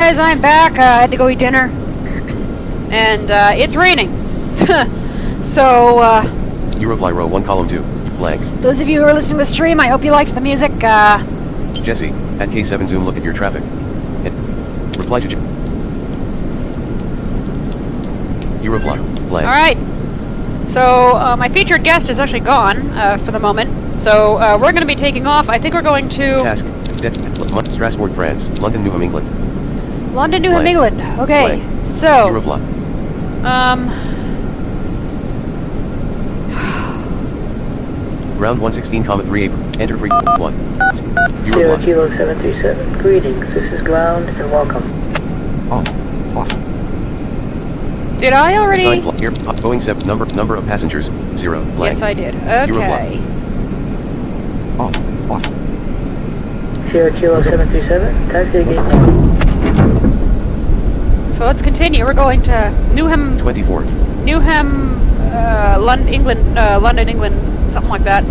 guys, I'm back. I had to go eat dinner. And, it's raining. So, Eurofly row 1 column 2. Blank. those of you who are listening to the stream, I hope you liked the music. Jesse, at K7 zoom look at your traffic. Reply to Eurofly. Blank. Alright. So, my featured guest is actually gone, for the moment. So, we're gonna be taking off. I think we're going to... Task. Strasbourg, France. London, Newham, England. London, Newham, Blank. England. Okay, Blank. so... Eurofly. Round 116,3 April. Enter free 1. Sierra Eurofly. Kilo 737. Greetings. This is ground and welcome. Off. Did I already... Assigned flight. Here. Boeing 7. Number of passengers. 0. Blank. Yes, I did. Okay. Off. Sierra Kilo 737. Taxi to gate 1. So let's continue. We're going to Newham... 24. Newham, London, England, something like that.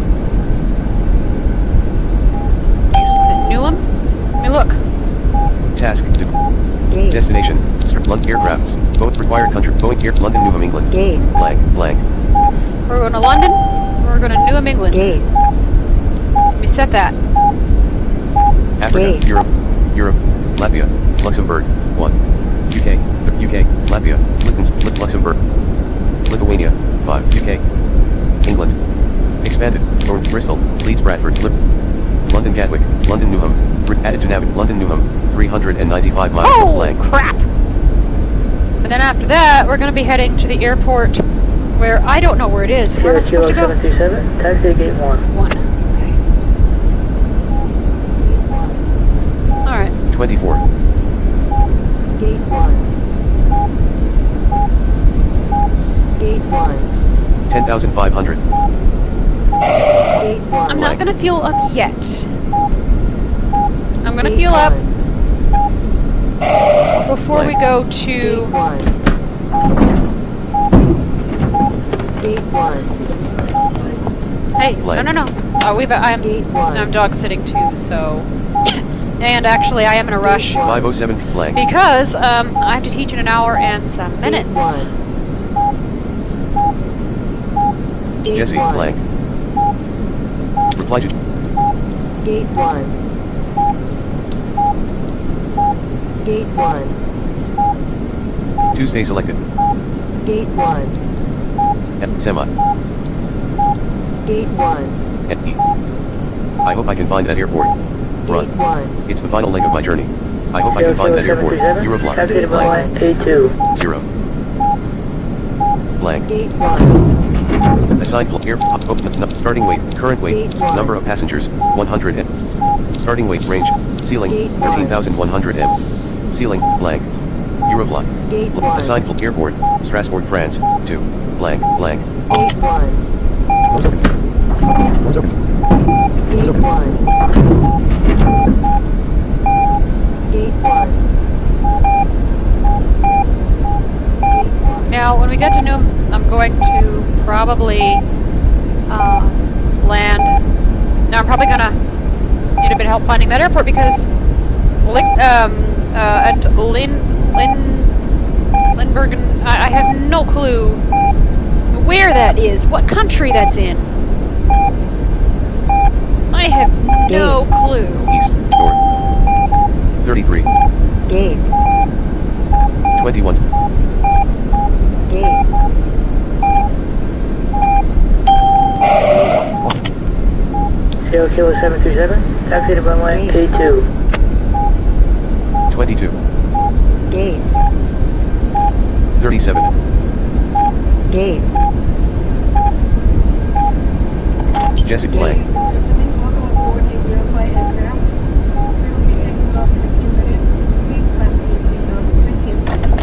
Is it Newham? Let me look. Task. Destination. London aircrafts. Both required country. Boeing Air. London, Newham, England. Gates. Blank. We're going to London. We're going to Newham, England. Gates. So let me set that. Africa. Gates. Europe. Latvia. Luxembourg. 1. UK. Latvia. Luxembourg. Lithuania. 5. UK. England. Expanded. Bristol. Leeds, Bradford. London, Gatwick. London, Newham. Added to Navig. London, Newham. 395 miles. Oh, Blank. crap! And then after that, we're going to be heading to the airport where I don't know where it is. Where am Sierra I supposed Kilo to go? 737. Taxi to gate 1. 1. Okay. Alright. 24. Gate 1. Gate 1. 10,500. Gate 1. I'm not going to fuel up yet. I'm going to Gate fuel up 1. before we go Gate to... 1. Gate 1. Hey, Blank. no. Gate 1. I'm dog sitting too, so... And actually, I am in a rush. 507. Blank. Because, I have to teach in an hour and some minutes. Gate Jesse. 1. Blank. Reply to Gate 1. Gate 1. Tuesday selected. Gate 1. Semi. Gate 1. E. I hope I can find that airport. Run. Gate 1. It's the final leg of my journey. I hope I Sierra can find Kilo that airport. 737. Eurofly. Taxi to Blank. runway 82. 0. Blank. Gate 1. Assigned air. Starting weight. Current weight. Gate 1. Number of passengers. 100 M. Starting weight range. Ceiling. Gate 1. 13,100 M. Ceiling. Blank. Eurofly. Gate 1. Assigned airport. Strasbourg, France. 2. Blank. Gate 1. Gate 1. Gate 1. Now, when we get to Newham, I'm going to probably land. Now, I'm probably gonna need a bit of help finding that airport because, at Lindbergen, I have no clue where that is, what country that's in. I have no Gates. clue. East. North. 33. Gates. 21. Gates. Sierra Kilo 737. Taxi to runway 82. 22. Gates. 37. Gates. Jesse. Blank. Gates. Welcome aboard the Eurofly aircraft. We will be taking off in a few minutes. Please fasten your seatbelts. Thank you.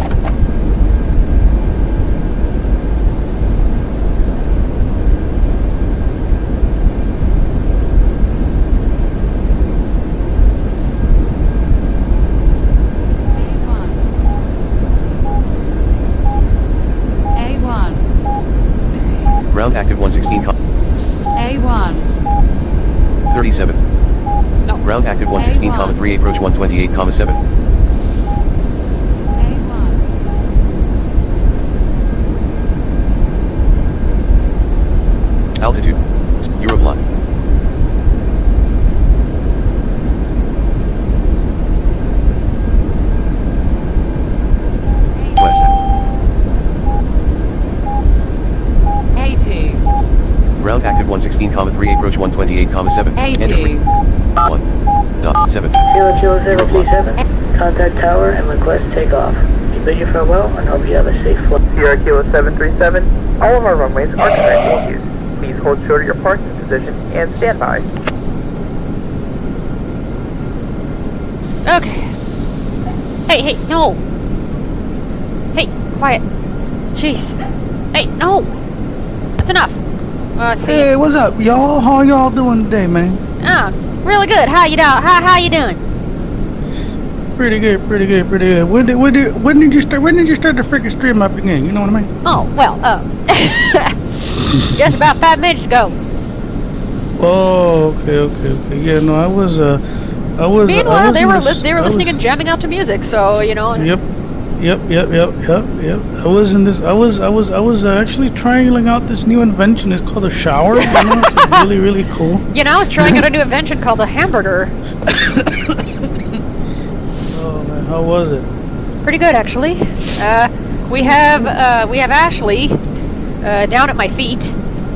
Ground active 116. A1. 37. No. Ground active 116, A1. 3 approach 128, 7. 3 approach 128,7. A2. 1.7. Kilo Kilo 737, contact tower and request takeoff. We bid you farewell and hope you have a safe flight. Sierra Kilo 737, all of our runways are currently in use. Please hold short of your parking position and stand by. Okay. Hey, no. Hey, quiet. Jeez. Hey, no. That's enough. See. Hey, what's up, y'all? How y'all doing today, man? Ah, really good. How you doing? How you doing? Pretty good. When did you start the freaking stream up again? You know what I mean? Oh, well, just about 5 minutes ago. Oh, okay. Yeah, no, I was. Meanwhile, they were listening and jamming out to music, so you know. Yep. I was in this. I was actually trying out this new invention. It's called a shower. You know, it's really cool. You know, I was trying out a new invention called a hamburger. Oh man, how was it? Pretty good, actually. We have Ashley down at my feet.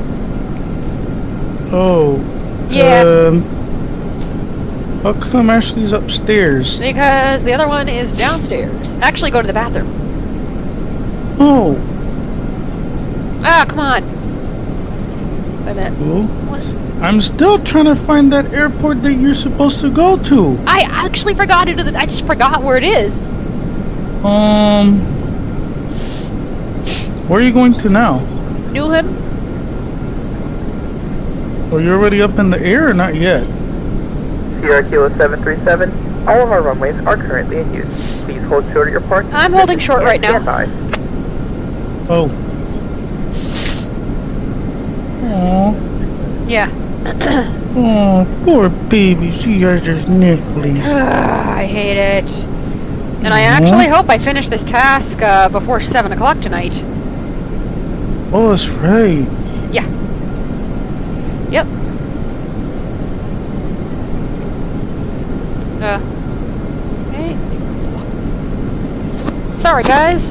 Oh. Yeah. How come Ashley's upstairs? Because the other one is downstairs. Actually, go to the bathroom. Oh. Ah, come on. Wait a minute. Cool. What? I'm still trying to find that airport that you're supposed to go to. I actually forgot it. I just forgot where it is. Where are you going to now? Newham? Are you already up in the air or not yet? Sierra Kilo 737, all of our runways are currently in use. Please hold short of your parking I'm position holding short and right now. stand by. Oh. Aww. Yeah. Oh, poor baby. She has this niffly. I hate it. And I actually hope I finish this task before 7 o'clock tonight. Oh, that's right. Yeah. Yep. Okay. Sorry, guys.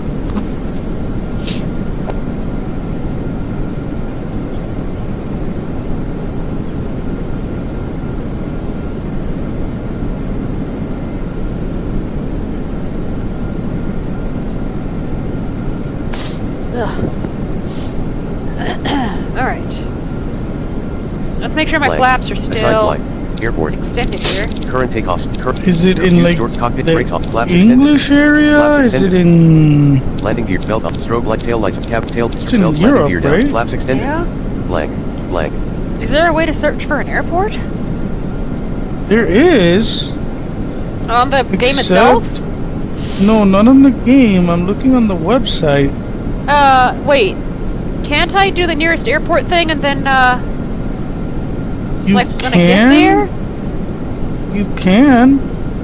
Alright. Let's make sure my flaps are still Airport. extended here. Current takeoffs. Is it in like cockpit the brakes off. Flaps English extended. area? Flaps Is it extended. in... Landing gear belt up. Strobe light tail lights cab tail. It's in belt Europe, landing gear down. right? Flaps extended. Yeah? Blank. Is there a way to search for an airport? There is. On the game itself? No, not on the game. I'm looking on the website. Wait. Can't I do the nearest airport thing and then, You like, can? when I get there? You can.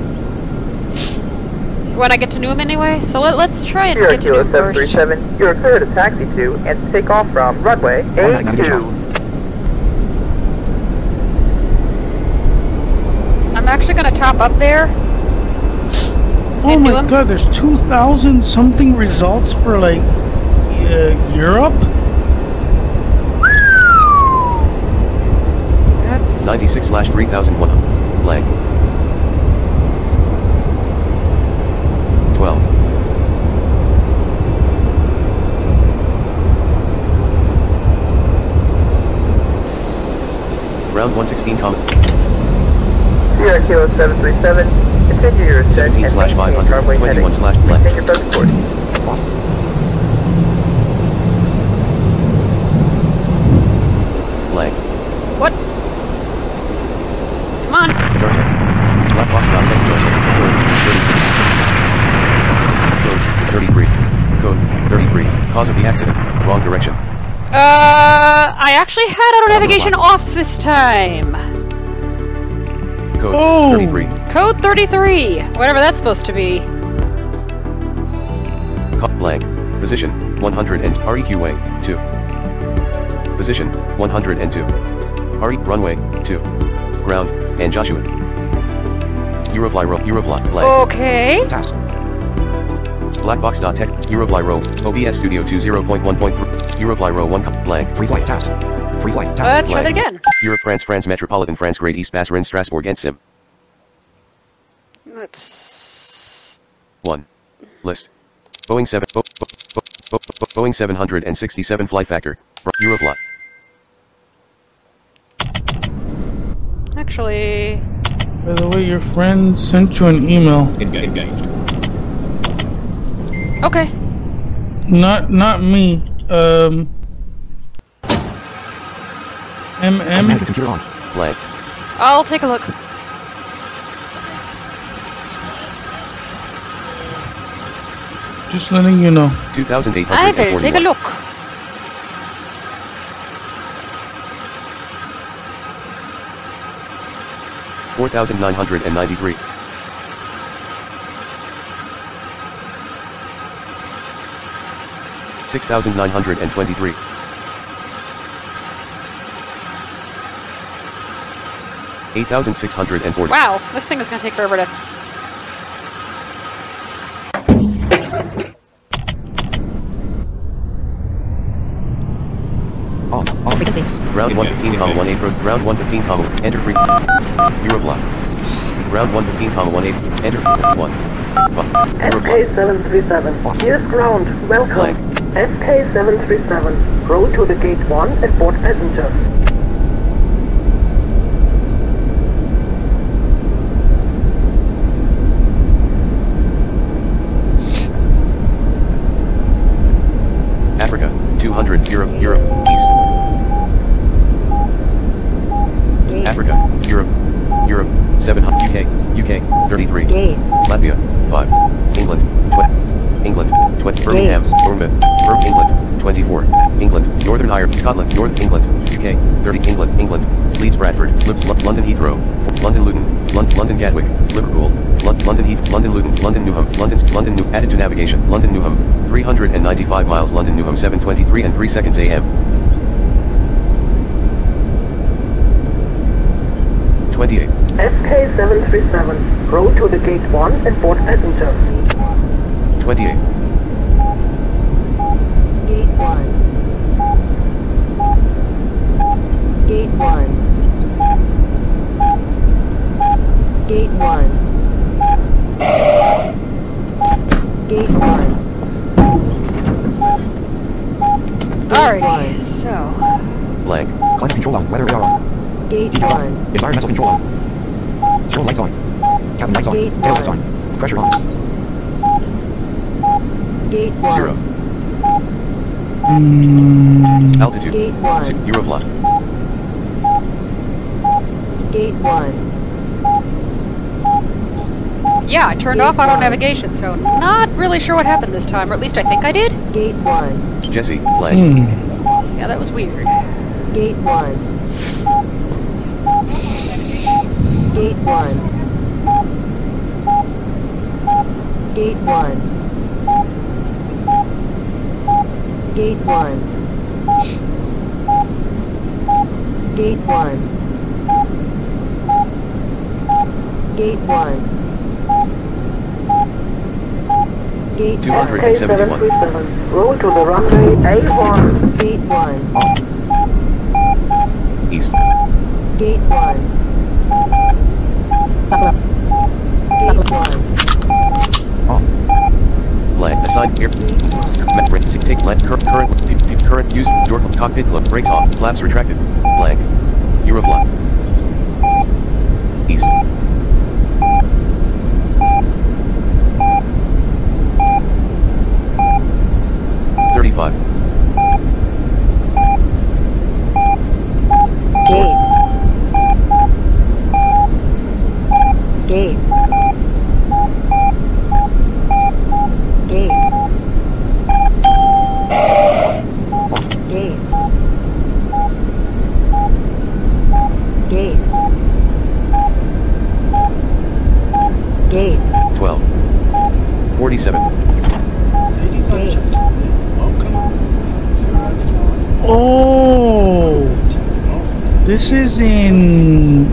When I get to Newham anyway? So let's try and Sierra get to Kilo Newham first. 737, you are clear to taxi to and to take off from runway A2. I'm actually gonna top up there. Oh And my Newham? god, there's 2,000 something results for like Europe? That's 96/3100. Blank. 12. Round 116, Sierra Kilo 737, continue your ascent 17/500, and maintain runway heading. 21/blank. Maintain your present course. Blank. what? Come on. Georgia. Blackbox.text Georgia. Code 33. Code 33. Cause of the accident. Wrong direction. I actually had auto navigation off this time. Code Oh. 33. Code 33. Whatever that's supposed to be. Blank. Position 100 and REQA 2. Position 102. RE runway 2. Ground and Joshua. Eurovly blank. Okay. Task. Blackbox.text Eurovly OBS Studio 20.1.3 Eurovly 1 blank. Free flight task. Free flight. Tap. Let's try that Blank. again. Europe, France, France, Metropolitan, France, Great East, Pass, Rennes, Strasbourg, and Sim. Let's... 1. List. Boeing 767 flight factor. Euroflot. Actually... By the way, your friend sent you an email. Engaged. Okay. Not me. Management computer on. Blank. I'll take a look. Just letting you know. 2,841. I will take a look. $4,993. $6,923. $8,640. Wow, this thing is gonna take forever to... On. Frequency. Round 115,18 round 115, enter free. Euroflot. Round 115,18 enter 1. SK737. Here's ground. Welcome. SK737. Roll to the gate 1 and board passengers. Africa, 200, Europe, East. Gates. Africa, Europe, 700, UK, 33. Gates. Latvia, 5. England, Birmingham, Gates. Bournemouth, England, 24. England, Northern Ireland, Scotland, North England, UK, 30. England, Leeds, Bradford, London Heathrow, London Luton, London Gatwick, Liverpool, London Heath, London Luton, London Newham, London New, added to navigation, London Newham, 395 miles, London Newham, 7:23 and 3 seconds AM. 28. SK737. Roll to the gate 1 and board passengers. 28. Gate 1. Gate 1. Gate 1. Gate 1. Alrighty, so... Blank. Climate control on. Weather radar on. Gate Details 1. on. Environmental control on. Zero lights on. Cabin lights on. Gate Tail lights 1. on. Pressure on. Gate 1. 0. Altitude. Gate 1. Euroflot. Gate 1. Yeah, I turned Gate off auto 1. navigation, so not really sure what happened this time, or at least I think I did. Gate 1. Jesse, blank. Yeah, that was weird. Gate 1. Gate 1. Gate 1. Gate 1. Gate 1. Gate 1. Gate 271. SK737. Roll to the runway A1. Gate 1. East. Gate 1. Gate 1. Blank. Assign here. Take current use door cockpit club brakes off. Flaps retracted. Blank. Euroflot. East. Gates. Gates. Gates. Gates. Gates. Gates. 12. 47. Gates. Oh, this is in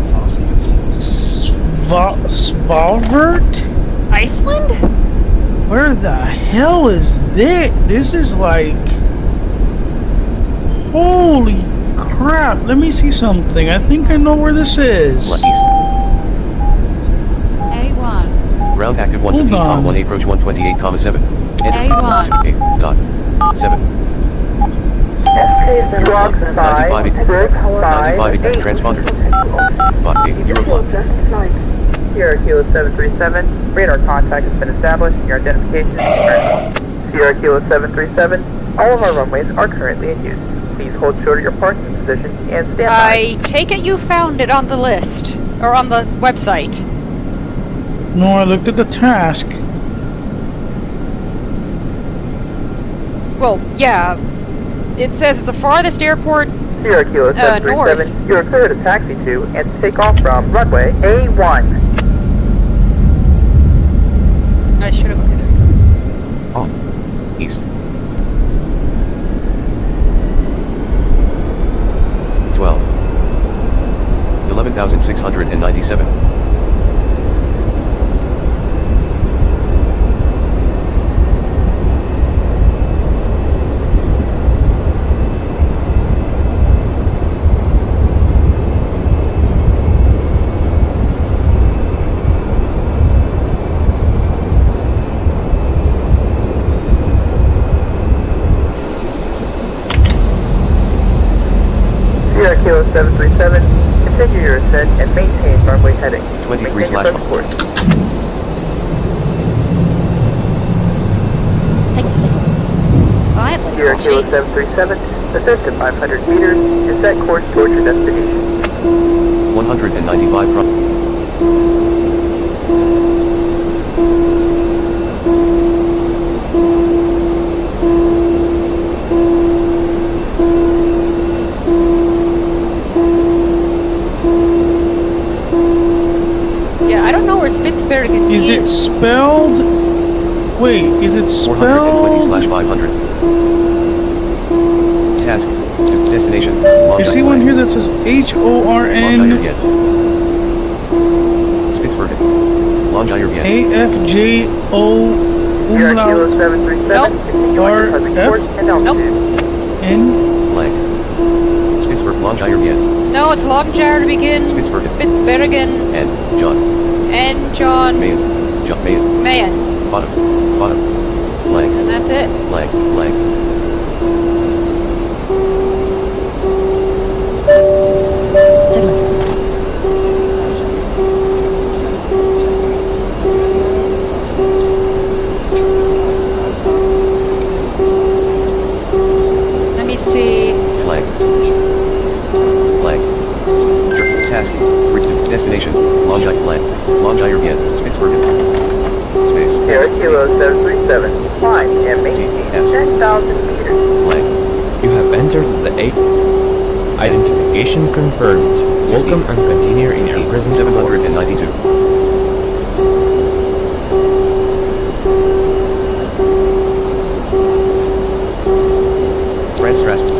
Svalbard? Iceland? Where the hell is this? This is like, holy crap. Let me see something. I think I know where this is. East. A1. Ground active Hold 115, on. 1 approach 128,7. Enter. A1. 8.7. SK Squawk 565 Transponder. 5 Euro flight. Sierra Kilo 737, radar contact has been established. Your identification is confirmed. Sierra Kilo 737, all of our runways are currently in use. Please hold short of your parking position and stand by. I take it you found it on the list or on the website. No, I looked at the task. Well, yeah. It says it's the farthest airport. Sierra Kilo 737, you are clear to taxi to and take off from runway A1. I should have looked at it. On. East. 12. 11,697. Sierra Kilo 737, continue your ascent and maintain runway heading. 23 Maintain slash your present course. Take successful. Finally. Sierra Kilo Jeez. 737, ascend to 500 meters and set course towards your destination. 195 from. Yeah, I don't know where Spitsbergen Is it spelled? Wait, is it 420 slash spelled? 500. Task. Destination. You see one here that says H-O-R-N Spitsbergen. Longyearbyen. A-F-J-O Sierra Kilo umlaut 737, continue on your present RF? course and altitude. N. Blank. Spitsbergen. Longyearbyen. No, it's Longyear to begin. Spitsbergen. Spitsbergen. And John. And John Mayan. John Mayan. Mayan. Bottom. Bottom. Blank. And that's it. Blank. Blank. Douglas. Let me see. Blank. Blank. Task. Destination. Longyearbyen. Spitsbergen. Space. Sierra Kilo 737, climb and maintain Yes. 10,000 meters. Blank. You have entered the 8. Identification confirmed. 16. Welcome and continue in your present course. 792. France Strasbourg.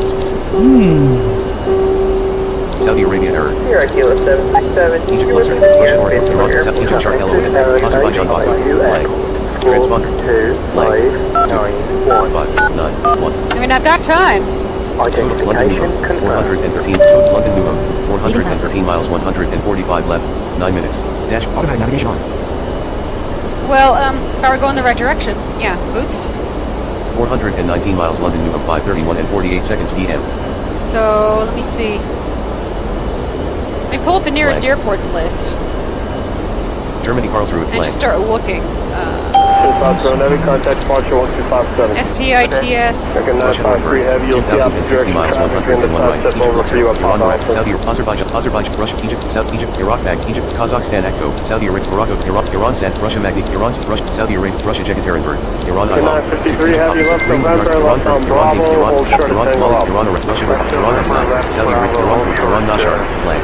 Saudi Arabia error. Sierra Kilo 737, Egypt you Luxor. will be Russia here North. based on Iran. your South Egypt Chart Element. Azerbaijan Baku. Blank. Transponder. Blank. 5, 9, 1. I mean, I've got time. Total London Newham. 413. Total London Newham. 413 miles. 145 left. 9 minutes. Dash. Automatic navigation on. Well, if I were going the right direction. Yeah. Oops. 419 miles. London Newham. 5:31 and 48 seconds p.m. So, let me see. Let me pull up the nearest Blank. airports list Germany Karlsruhe. and Blank. just start looking. Contact departure 1257. SPITS. Russia Northburg. 2,060 miles. 101 right. Egypt Luxor. Iran right. Saudi Azerbaijan. Russia. Egypt. South Egypt. Iraq Mag. Egypt. Kazakhstan Akto. Saudi Arabia. Morocco. Iran Sant. Russia Magni. Iran. Russia. Saudi Arabia. Russia Jekaterinburg. Iran. Iran. 953, have you left November, left on Bravo, hold short of Tango Alpha. Iran. Russia. Iran. Saudi Arabia. Iran. Nashar. Blank.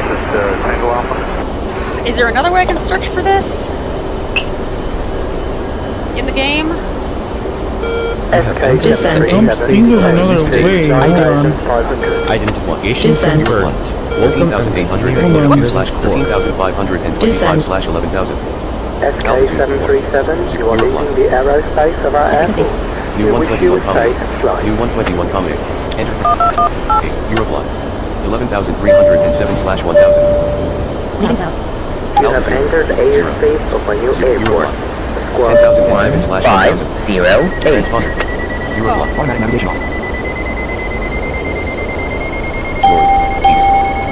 Is there another way I can search for this? In the game? Descent. I don't think there's another way. Hold on. Identification Descent. confirmed. Welcome and 13,882 slash Whoops. 13,525 Descent. slash 11,000. SK737, you are leaving the aerospace of our airport. New We wish you 121 a safe coming. flight. New 121 coming. Enter. Okay, Eurofly. 11,307/1000. Leaving sounds. You have entered airspace of a new airport. Squawk 10,007/1000. 158. Transponder. Eurofly. Automatic navigation off. North. East.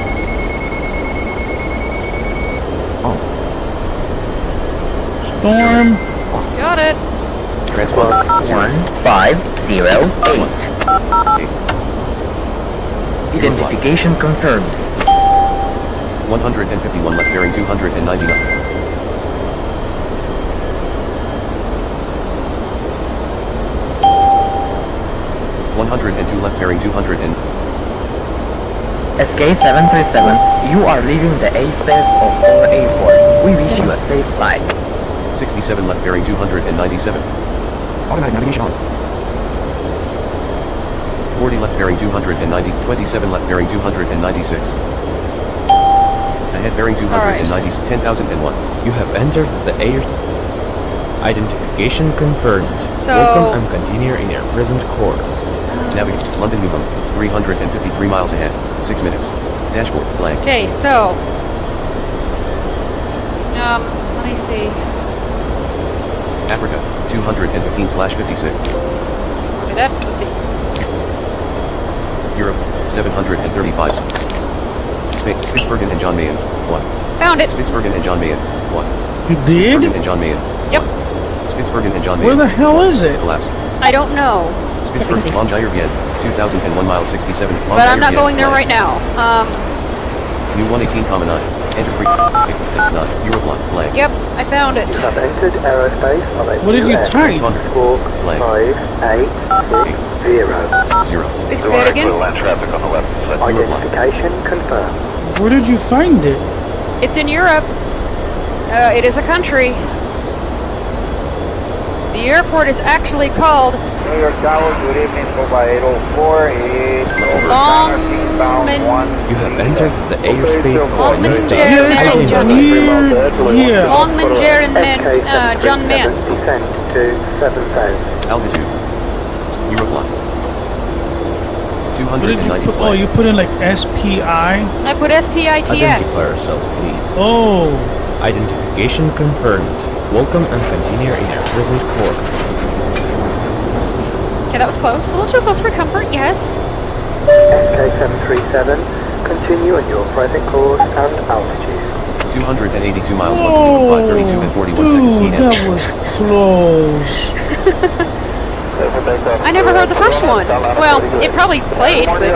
Storm. Got it. Transponder. 1508. Identification confirmed. 151 left bearing 299. $102 left bearing 200 and SK737, you are leaving the airspace of our airport. We wish you a safe flight. 67 left bearing 297. Automatic navigation on. 40 left bearing 290. 27 left bearing 296. Ahead bearing 290. 10,001. You have entered the air. Identification confirmed. So- Welcome and continue in your present course. Navigate London Newham. 353 miles ahead. 6 minutes. Dashboard blank. Okay, so let me see. Africa. 215/56. Look at that. Let's see. Europe. 735. Spain. Spitsbergen and John Mayen. 1. Found it. Spitsbergen and John Mayen. 1. You Spitsbergen did? and John Mayen. Yep. 1. Spitsbergen and John Mayen. Where the hell is it? Collapse. I don't know, Spitsbergen. Longyear Bien. 2001 miles 67. but I'm not going there right now. New 118,9. Enter free. 9. Euroblock blank. Yep, I found it. You have entered aerospace of a What did you type? Transponder. Squawk Blank. 580. 0. It's bad again. Identification confirmed. Where did you find it? It's in Europe. It is a country. The airport is actually called New York Tower, good evening, go by 804, You have entered the airspace of Longmanjaren Yeah, and John Yeah. Longmanjaren and John Mann. Descent to 7,000. Altitude. Euroblock. What did you 290. put? Oh, you put in like SPI? I put SPITS. Identify yourself, please. Oh. Identification confirmed. Welcome and continue in your present course. Okay, that was close. A little too close for comfort, yes. SK737, continue on your present course and altitude. 282 miles. Oh, 532 and 41 seconds. dude, PM. that was close. I never heard the first one. Well, it probably played, but...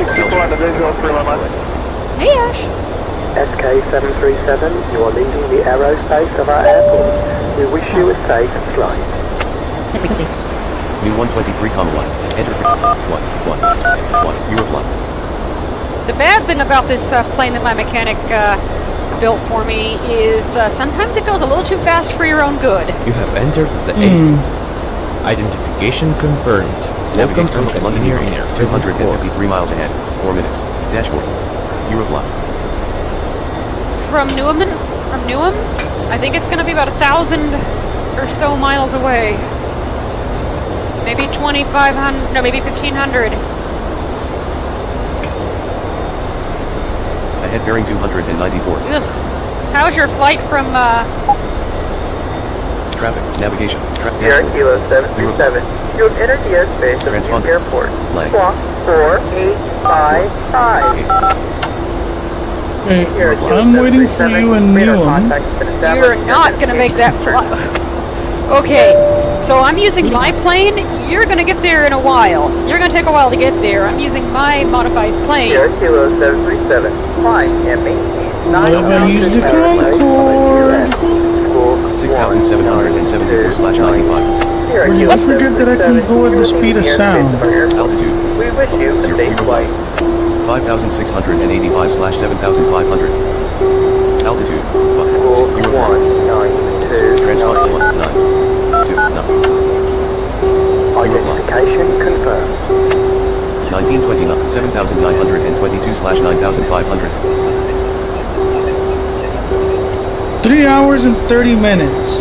Hey, Ash. SK737, you are leaving the aerospace of our airport. We wish you a safe flight. Set frequency. New 123,1. Enter free. 1. Euroblock. The bad thing about this plane that my mechanic built for me is sometimes it goes a little too fast for your own good. You have entered the air. Identification confirmed. Welcome Navigate and to London continue in your Newham. present 253 course. miles ahead. 4 minutes. Dashboard. Euroblock. From Newham, I think it's going to be about 1,000 or so miles away. Maybe 2,500, no, maybe 1,500. Ahead bearing 294. Ugh. How's your flight from, Traffic. Navigation. Sierra Kilo 737, you have entered the airspace of Transponder. New Airport. Blank. Squawk 4855. Wait, Sierra Kilo I'm waiting for 737, you in radar Newham. contact has been established. you're not going to make that flight. Okay, so I'm using my plane. You're going to get there in a while. You're going to take a while to get there. I'm using my modified plane. Sierra Kilo 737, flying and maintaining What if I use the Concorde? 6,774/95. I forget that I can go at the speed of sound. Altitude. We wish you a safe flight. 5,685/7,500. Altitude. Squawk 192. Transponder 192. Identification confirmed. 1929. 7,922/9,500. 3 hours and 30 minutes.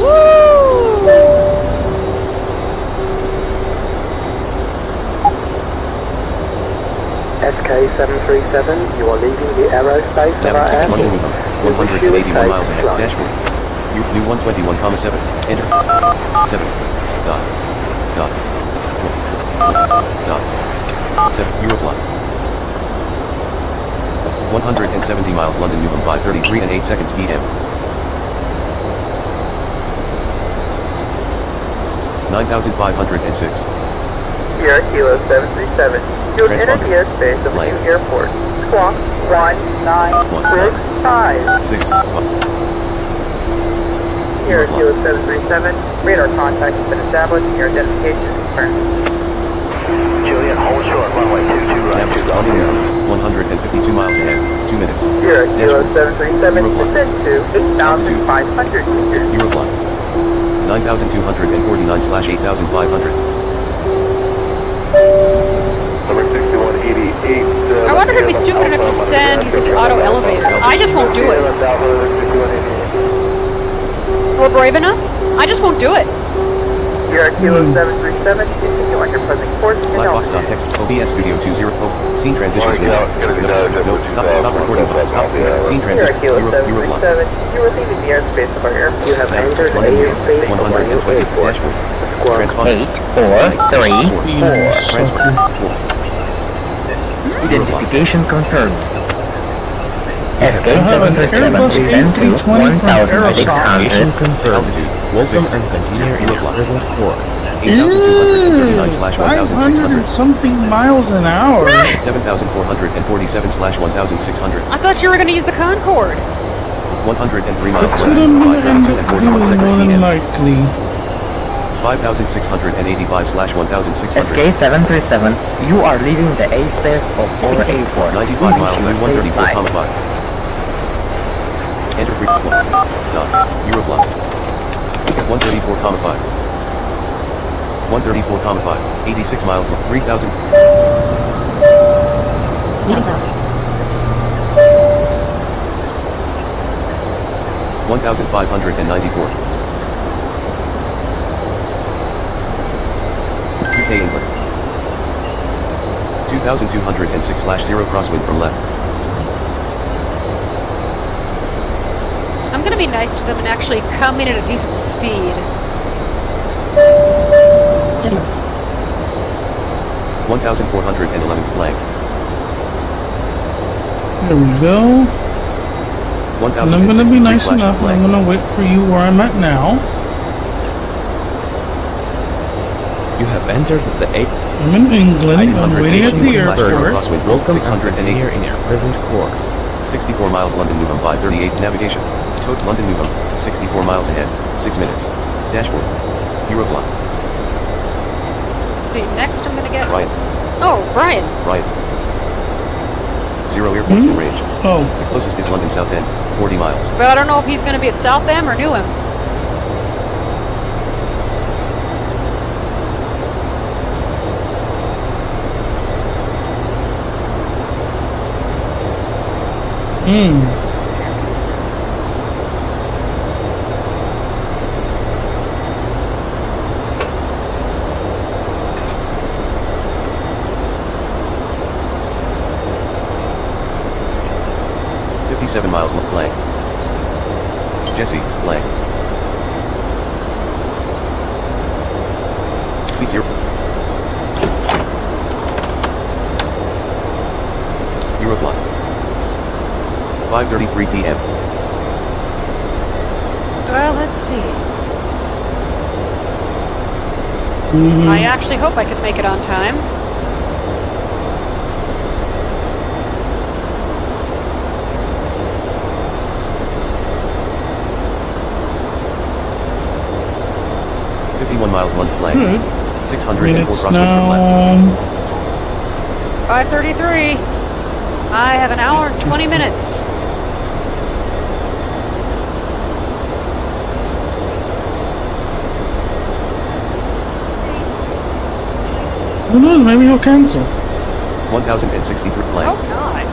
737, you are leaving the aerospace of our London airport. Newham, 181 miles ahead, dashboard. New 121,7, enter. 7, dot, dot, dot, 7, Euroblock. 170 miles London Newham, 5:33 and 8 seconds PM. 9,506. Sierra Kilo 737, you have entered the airspace of the new airport. Squawk 1965. 6, Sierra Kilo 737, radar contact has been established and your identification is confirmed. Juliet, hold short, runway 22 right, 2 London Newham, 152 miles ahead, 2 minutes. Sierra Kilo 737, Euroblock. descend to 8,500 meters. Euroblock. 9,249/8,500. Number 6188. I wonder if he's stupid enough to send using the auto elevator. I just won't do it. Or brave enough? I just won't do it. Sierra Kilo 737, continue on your present course and Blackbox.text, OBS Studio 20, scene transitions, no, stop recording, stop, scene Sierra transition, Kilo Euroblock. 737, you are leaving the airspace of our airport. You have entered London Newham, airspace of our 120, airport. dashboard. Squawk Transponder. 843 Transfer. Identification confirmed. I have an Airbus SK737 A320 from Aerosol. 1600 confirmed. Altitude. Welcome 6, and continue in your present course. 500 and 8,239/1,600. something miles an hour. 7,447/1,600. I thought you were going to use the Concorde. 103 miles That's away, what I'm gonna end up 5,041 doing seconds more than PM. likely. 5,685/1,600. SK737, you are leaving the airspace of our airport. 95 miles away, 134,5. Enter frequency. Dot. Euroblock. 134,5. 134,5. 86 miles, 3,000. Leaving south. 1,594. UK England. 2,206/0 crosswind from left. I'm going to be nice to them and actually come in at a decent speed. 10 minutes. 1,411 blank. There we go. And I'm gonna be nice 1,063 enough and blank. I'm gonna wait for you where I'm at now. You have entered the 8 I'm in England. I'm waiting at the Identification airport. crosswind. Welcome and 608. continue in your present course. 64 miles London Newham, 538 navigation. Total London Newham, 64 miles ahead, 6 minutes. Dashboard. Euroblock. Let's see, next I'm going to get... Ryan. Oh, Brian. Ryan. 0 airports in range. Oh, The closest is London South End, 40 miles. But I don't know if he's going to be at Southam or Newham. hmm. 57 miles left flank. Jesse, flank. Tweet 0. Euroblock. 5:33 PM. Well, let's see. Mhm. I actually hope I can make it on time. Miles left flank. Good. 604 Minutes crosswind from left. now. 5:33. I have an hour and 20 minutes. Who knows? Maybe he'll cancel. 1,063 flank. Hope not.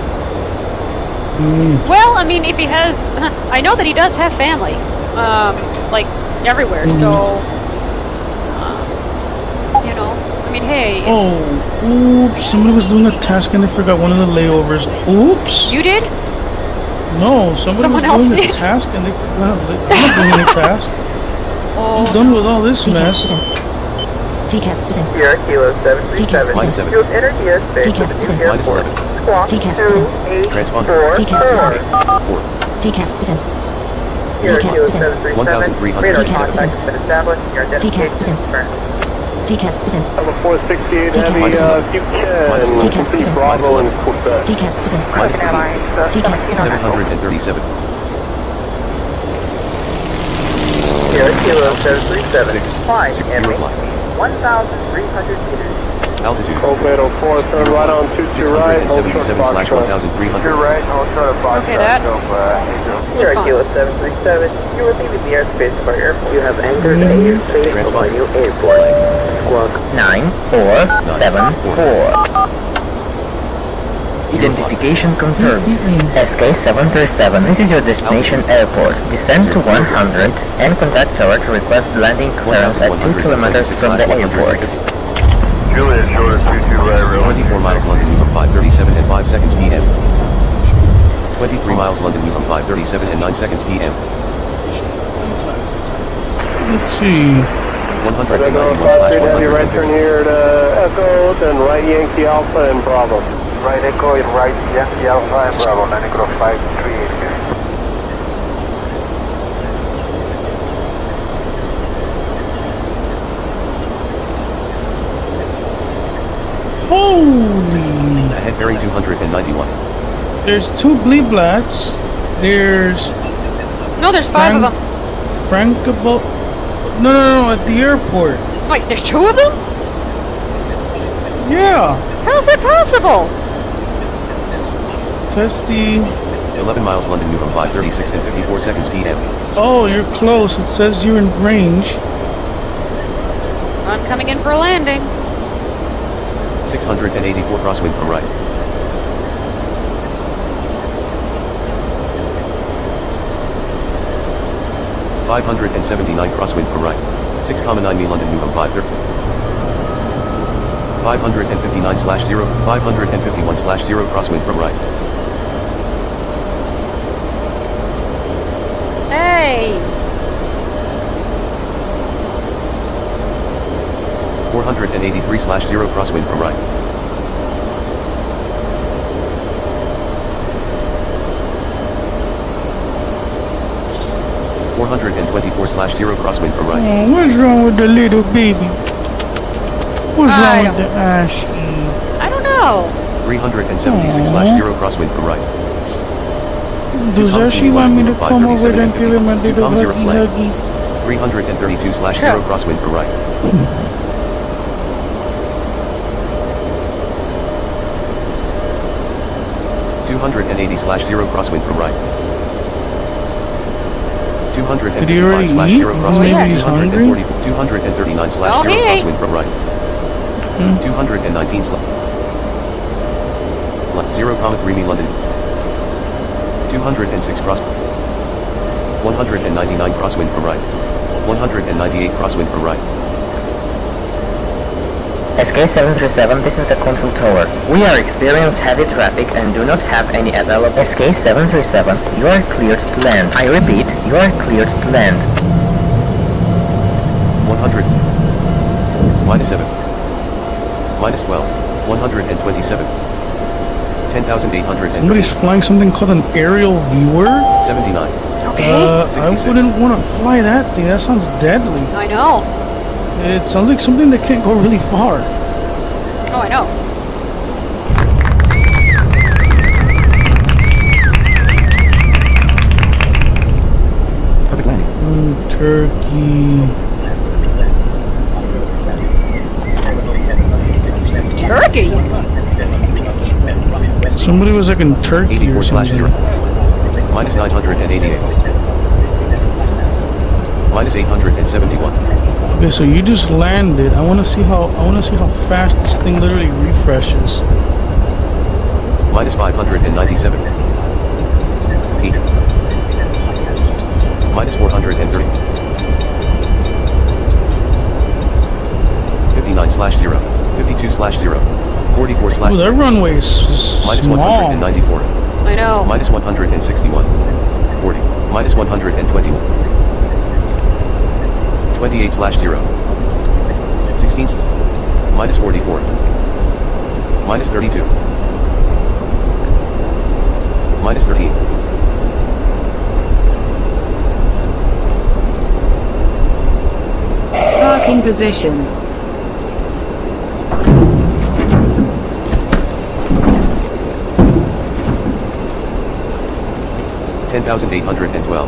Mm. Well, I mean, if he has... I know that he does have family. Like, everywhere, so... you know, I mean, hey... Oh, Oops, somebody was doing a task and they forgot one of the layovers. Oops. You did? No, somebody Someone was else doing did. a task and they forgot. I'm not doing any task. Oh. I'm done with all this mess. TCAS descent. Sierra Kilo 737. Minus 7. You have entered US space TCAS with descent. the Minus airport. 11. Squawk TCAS descent. 284. TCAS descent. 4. TCAS descent. Sierra TCAS Kilo descent. 737. 1,337. Radar contact has been established. Your TCAS identification descent. confirmed. TCAS descent. Level 468 TCAS Heavy, descent. if you can, TCAS complete descent. Bravo and Quebec. TCAS descent. Minus 3. TCAS descent. 737. Sierra Kilo 737. 6. Climb 6. and 0 maintain flight. 1,300 meters. Altitude. Copato 4, turn right on 22 right, hold short 677 box truck. /1300. right, hold short box Okay, that. Sierra fine. Kilo 737. You are leaving the airspace of our airport. You have entered the airspace of Transpond. our new airport. Squawk 9474. Identification confirmed. SK737, this is your destination airport. Descend to 100 and contact tower to request landing clearance at 2 kilometers from the airport. Juliet, short 22 right, real. 24 miles London Newcomb 5:37 and 5 seconds p.m. 23 miles London Newcomb 5:37 and 9 seconds p.m. Let's see. 191/100. Heavy right turn here to Echo, then right Yankee Alpha and Bravo. Right Echo and right Yankee Alpha and Bravo, landing code 538 here. Holy. Ahead bearing 291. There's 2 Bleeblats. There's No, there's 5 of them. Frankable. No, at the airport. Wait, there's 2 of them? Yeah. How's that possible? Testy. 11 miles London Newcomb 5:36 and 54 seconds p.m. Oh, you're close. It says you're in range. I'm coming in for a landing. 684 crosswind from right. .579 crosswind from right. 6,9 me London Newcomb 530. 559/0, 551/0 crosswind from right. Hey! 483/0 crosswind from right. 424/0 crosswind from right. Oh, what's wrong with the little baby? What's I wrong with don't- the Ashy? I don't know. 376/0 crosswind from right. Does Ashy want me to come over there and give him a little 2,0 huggy flag. huggy? 332/0 crosswind from right. 280/0 crosswind from right. Did he already eat? 255/0 crosswind. Maybe he's hungry? 239/0 Oh, he ate. crosswind from right. 219/0,3 me London. 206 cross. 199 crosswind from right. 198 crosswind from right. SK737, this is the control tower. We are experiencing heavy traffic and do not have any available. SK737, you are cleared to land. I repeat, you are cleared to land. 100. -7. -12. 127. 10,800. Somebody's flying something called an aerial viewer? 79. Okay. I 66. wouldn't want to fly that thing. That sounds deadly. I know. It sounds like something that can't go really far. Oh, I know. Perfect landing. Turkey. Turkey? Somebody was like in Turkey or 84/0. something. -988. -871. Okay, so you just landed. I want to see how fast this thing literally refreshes. -597. P. -430. 59/0. 52/0. 44 slash. Ooh, that runway is Minus small. 194. I know. Minus 161. 40. Minus 121. 28 slash 0. 16. Minus 44. Minus 32. Minus 13. Parking position. $10,812.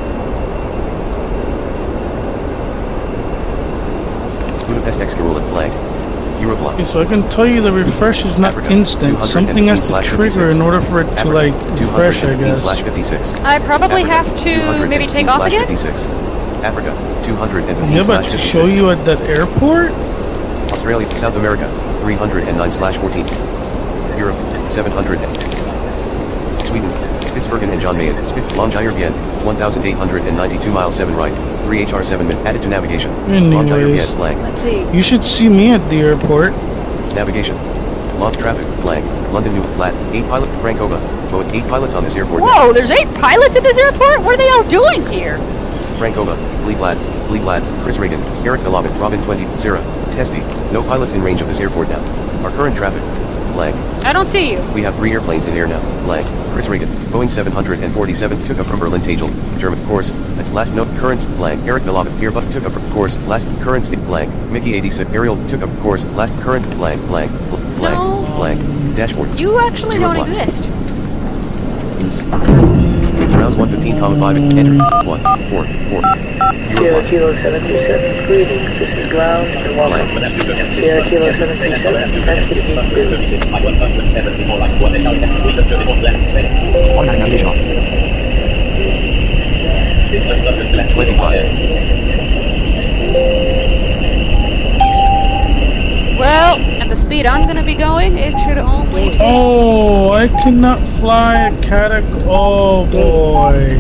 Budapest Excarula flag. Euroblock. Okay, so I can tell you the refresh is not Africa, instant. Something has to trigger in order for it to like refresh, I guess. 215/56. I probably Africa, have to maybe take off again? 215/56. Africa, 215/56. Yeah, but to show you at that airport? Australia, South America, 309/14. Europe, 700. Sweden, Spitsbergen and John Mayen, Longyearbyen, 1,892 miles 7 right, 3 HR7 min, added to navigation. Anyways, blank. Let's see. You should see me at the airport. Navigation. Launch traffic, blank. London New, flat, 8 pilot, Frankova, Boeing, 8 pilots on this airport. Whoa, there's 8 pilots at this airport? What are they all doing here? Frankova, Lee Glad, Chris Reagan, Eric Galabit, Robin 20, Sarah, Testy. No pilots in range of this airport now. Our current traffic, blank. I don't see you. We have 3 airplanes in air now, blank. Chris Reagan, Boeing 747 took up from Berlin Tegel, German course. At last note, currents, blank. Eric Galabit, Airbus took up course, last currents, blank. Mickey 86, Ariel took up course, last current, blank, blank, blank, No. blank. Dashboard. You actually Zero don't block. exist. Round 115,5, enter, 1, 4, 4. Sierra Kilo 737, greetings, this is ground and welcome. Sierra Kilo 737, 1056. Well, at the speed I'm gonna be going, it should only take... Oh, I cannot fly a Category. Oh boy.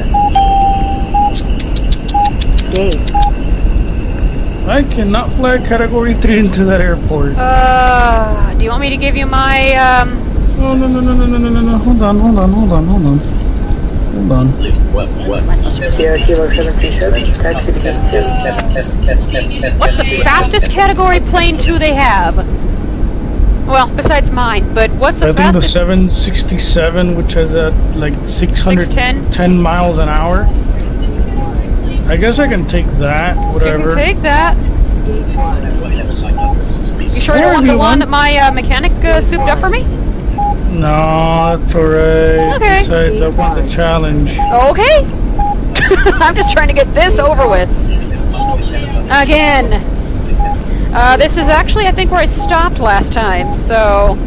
I cannot fly a Category 3 into that airport. Do you want me to give you my, Oh, no. Hold on. Sierra Kilo 737, taxi to gate 2. What's the fastest category plane 2 they have? Well, besides mine, but what's the I think the fastest? 767, which has like 610 miles an hour. I guess I can take that, whatever. You can take that. You sure you don't want the one that my mechanic souped up for me? No, that's alright. Okay. Besides, I want the challenge. Okay. I'm just trying to get this over with. Again. This is actually, I think, where I stopped last time, so...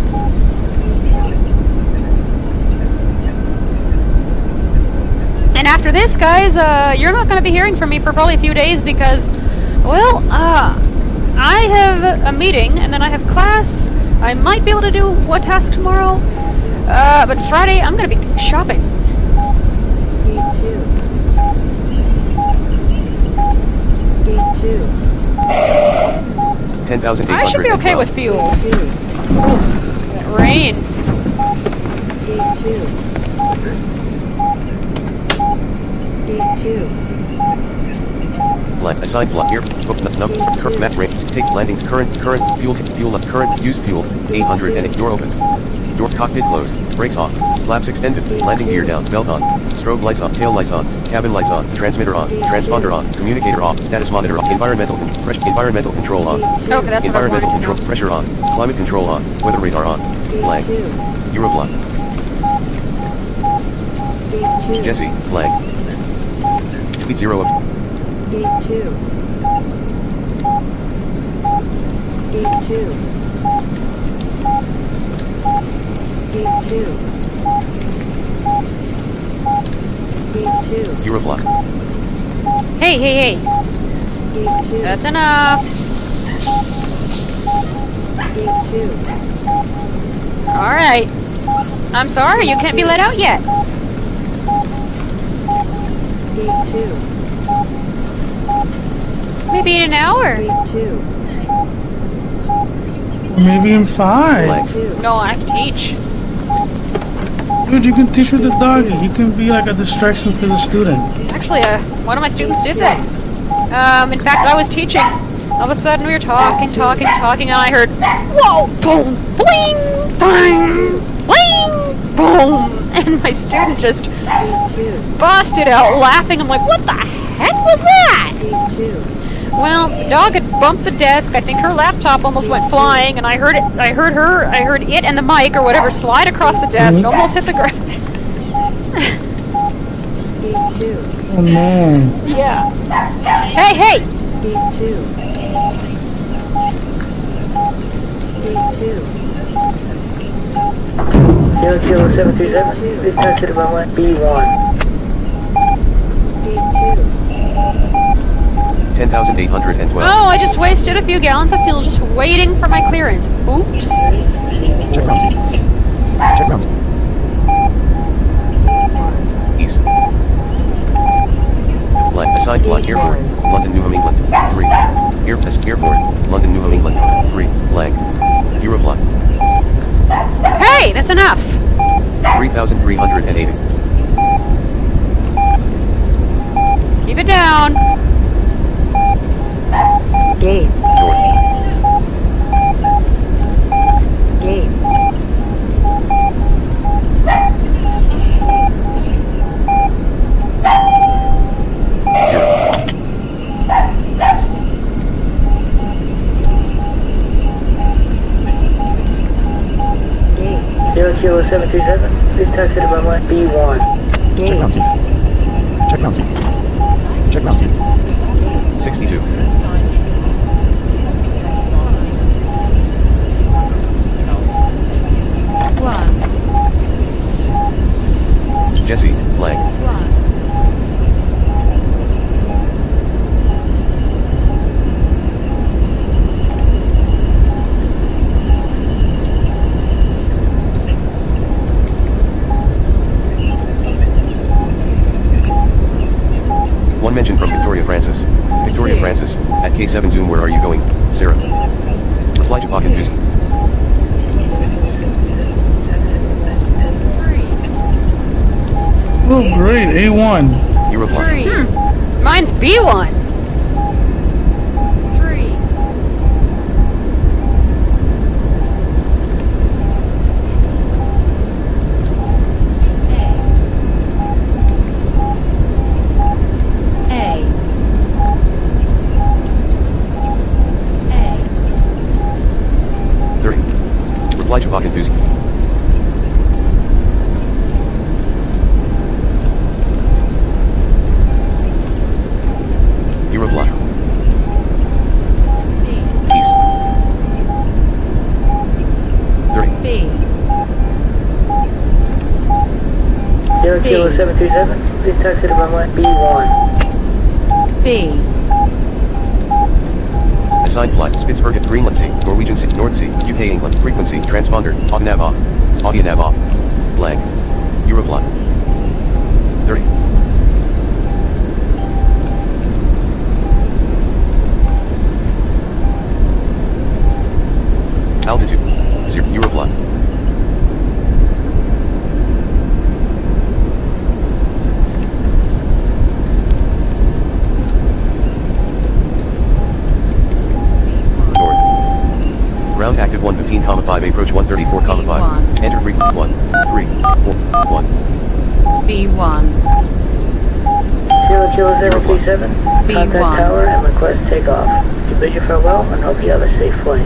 And after this, guys, you're not going to be hearing from me for probably a few days because, well, I have a meeting, and then I have class. I might be able to do a task tomorrow, but Friday I'm going to be shopping. Gate 2. 10,812. I should be okay with fuel. Oof, that rain. Gate 2. Blank, assigned block here, book, current map rates, take landing, current, fuel, current, use fuel, 808, door open. Door cockpit closed, brakes off, flaps extended, landing gear down, belt on, strobe lights on, tail lights on, cabin lights on, transmitter on, transponder on, communicator off, status monitor off, environmental control on, Okay, that's environmental what I control, pressure on, climate control on, weather radar on, blank, Euroblock, Jesse, blank, tweet 0 of, Gate 2. Gate 2. Gate 2. Gate 2. Euroblock, Hey. Gate 2. That's enough. Gate 2. Alright. I'm sorry, you can't be let out yet. Gate 2. Maybe in an hour. Gate 2. Maybe in 5. No, I have to teach. Dude, you can teach with the doggy. He can be like a distraction for the students. Actually, one of my students did that. In fact, I was teaching. All of a sudden, we were talking, and I heard, whoa, boom, bling, bang, bling, boom, and my student just busted out laughing. I'm like, what the heck was that? Well, the dog had bumped the desk. I think her laptop almost went flying, and I heard it and the mic or whatever slide across the desk, almost hit the ground. Oh no. Yeah. Hey, hey! Kilo 737, please touch to the runway B1. 10,812. Oh, I just wasted a few gallons of fuel just waiting for my clearance. Oops. Check ground speed. Check ground speed. East. Blank. Assigned flight. Airport. London, Newham, England. 3. Airport. London, Newham, England. 3. Blank. Euroblock. Hey, that's enough. 3,380. Keep it down. Gates. North. Gates. Zero. Kilo 737, please touch to the runway B1. Check ground speed. Check ground speed. Check ground speed. 62. Jesse, blank. One mention from Victoria Francis. Victoria Francis, at K7 Zoom, where are you going, Sarah? Reply to Bakken News. Oh, great. A1. You reply. Mine's B1. 3. A. 30. Reply to Bakken News. Euroblock. East. 30. B. Kilo 737, please touch to the runway B1. B. Assigned flight, Spitsbergen at Greenland Sea, Norwegian Sea, North Sea, UK, England, frequency, transponder, audio nav off, blank, Euroblock. 30. Altitude, 0, Euroblock. Ground active 115,5, approach 134,5. Enter frequency 1, 3, 4, 1. B1. Kilo 737, contact tower and request takeoff. We bid you farewell and hope you have a safe flight.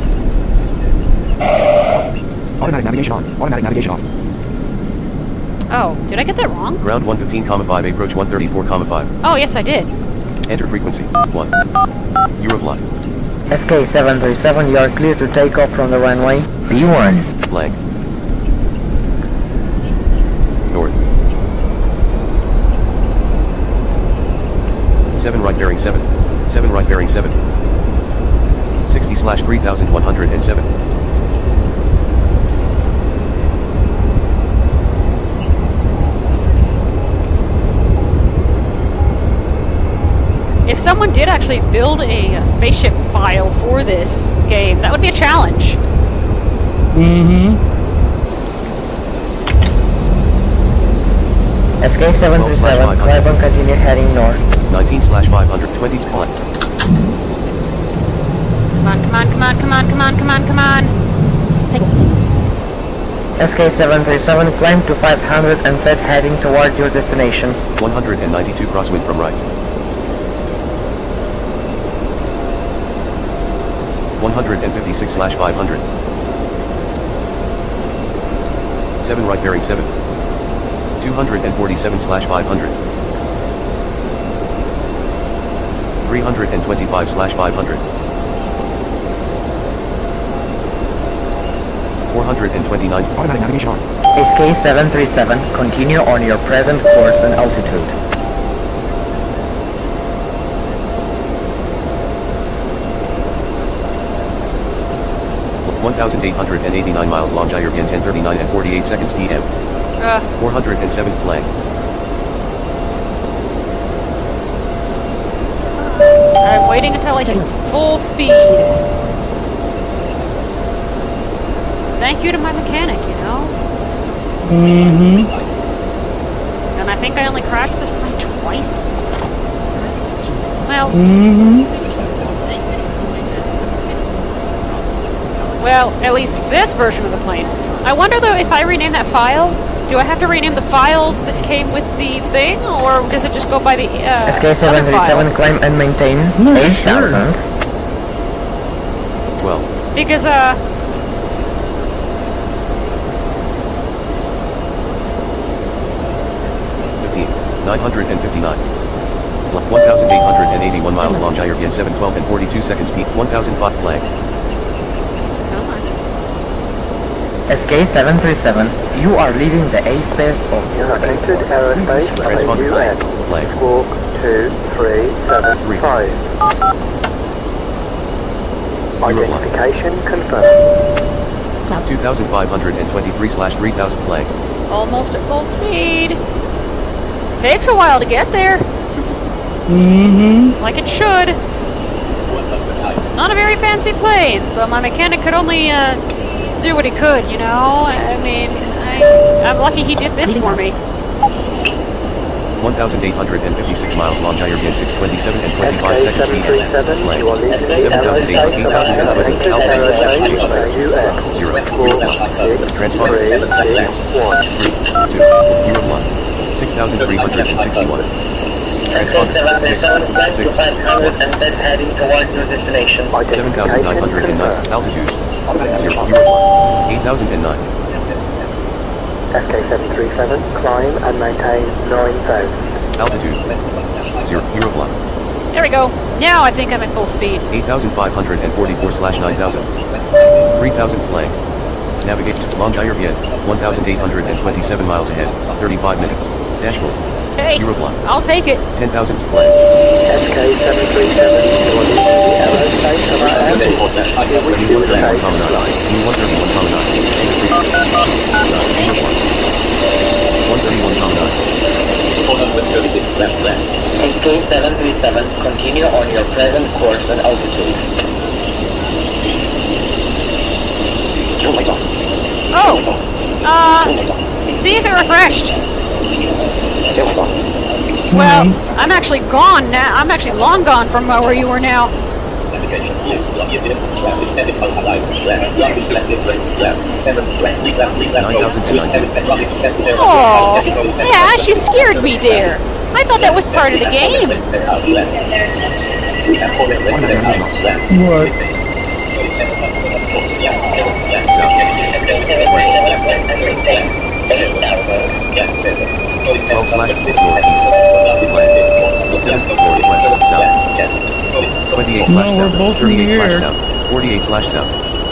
Automatic navigation on. Automatic navigation off. Oh, did I get that wrong? Ground 115,5, approach 134,5. Oh, yes, I did. Enter frequency 1. Euroblock. SK737, you are clear to take off from the runway B1. Blank. North. 7 right bearing 7. 7 right bearing 7. 60/3107. If someone did actually build a spaceship file for this game, that would be a challenge. Mm-hmm. SK737, climb and continue heading north. 19/520 spot. Come on, come on, come on, come on, come on, come on. Takeoff successful. SK737, climb to 500 and set heading towards your destination. 192 crosswind from right. 156/500. 7 right bearing 7. 247/500. 325/500. 429. Automatic navigation on. SK737, continue on your present course and altitude. $1,889 miles long gyre again 10:39 and 48 seconds p.m. 407th flag. I'm waiting until I hit full speed. Thank you to my mechanic, you know? Mm-hmm. And I think I only crashed this plane twice. Well, well, at least this version of the plane. I wonder though if I rename that file, do I have to rename the files that came with the thing, or does it just go by the SK737, climb and maintain 8,000. 12. Because 959. 1,881 miles long gyre again 7:12 and 42 seconds peak. 1,005 flag. SK737, you are leaving the airspace of You have entered aerospace Transponder flag. Flag. Squawk 2375. Identification confirmed. 2,523/3,000 flag. almost at full speed. Takes a while to get there. Like it should. It's not a very fancy plane, so my mechanic could only do what he could, you know? I mean, I'm lucky he did this for me. 1,856 miles long gyre again 6:27 and 25 seconds peak. Flag. 7,800 Transponder 6, 3, 2, 1. 6,361. Transponder 6, 500 and set heading towards your destination. 7,909. Altitude 0, 8,009. SK737, climb and maintain 9,000. Altitude 0, 1. There we go. Now I think I'm at full speed. 8,544/9,000. 3,000 flag. Navigate to long gyre again. 1,827 miles ahead. 35 minutes. Dashboard. Hey, Europlan. I'll take it. 10,000 flag. SK737, SK737, continue on your present course and altitude. Oh! See if it refreshed. Well, I'm actually gone now. I'm actually long gone from where you were now. Oh, yeah, she scared me there. I thought that was part of the game. What? 12/6 northeast. Flag. 7 northwest south. 28/south. No, we're both in the 38/south. 48/south.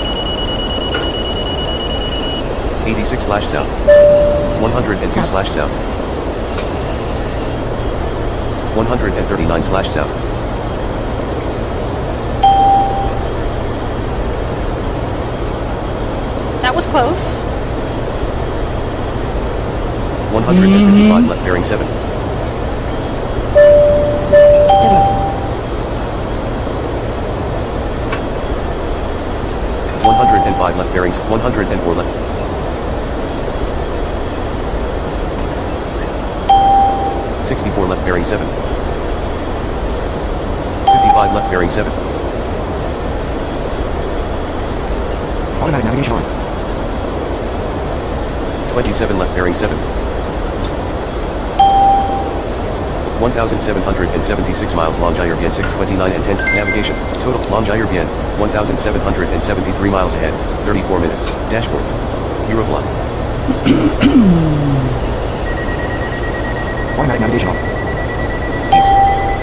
86/south. 102/south. 139/south. That was close. 155 left bearing 7. 105 left bearings, 104 left. 64 left bearing 7. 55 left bearing 7. Automatic navigation on. 27 left bearing 7. 1,776 miles Longyearbyen 629 and 10 navigation. Total Longyearbyen 1,773 miles ahead. 34 minutes. Dashboard. Eurofly. Automatic navigation off. East.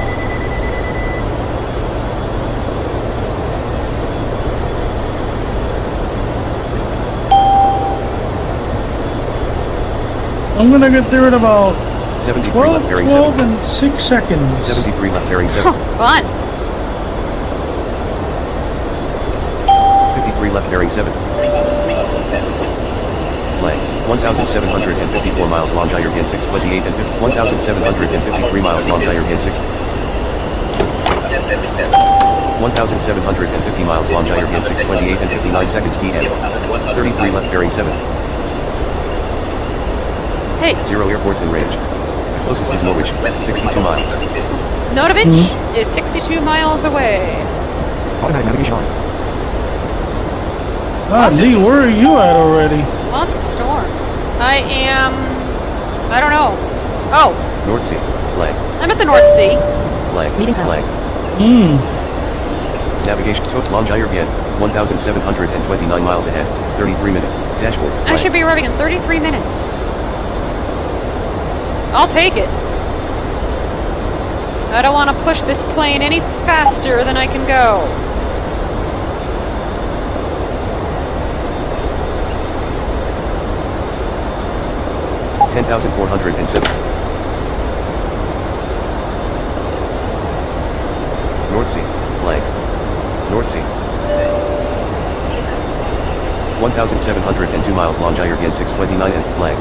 I'm gonna get there in about 73 12, left bearing 12 7. and 6 seconds. 73 left bearing 7. Fun. 53 left bearing 7. Flag. 1,754 miles Longyearbyen 628 and 1,753 miles Longyearbyen 6. 1,750 miles Longyearbyen 628 and 59 seconds PM. 33 left bearing 7. Hey. 0 airports in range. Closest is Norwich, 62 miles. Notovich is 62 miles away. Automatic navigation on. Ah, Lee, where are you at already? Lots of storms. I am... I don't know. Oh, North Sea. Flag. I'm at the North Sea. Flag. Leading paths. Flag. Hmm. Navigation to Longyearbyen, 1,729 miles ahead. 33 minutes. Dashboard. I Flag. should be arriving in 33 minutes. I'll take it. I don't want to push this plane any faster than I can go. $10,407. North Sea. Flag. North Sea. 1,702 miles Longyearbyen 629 and flag.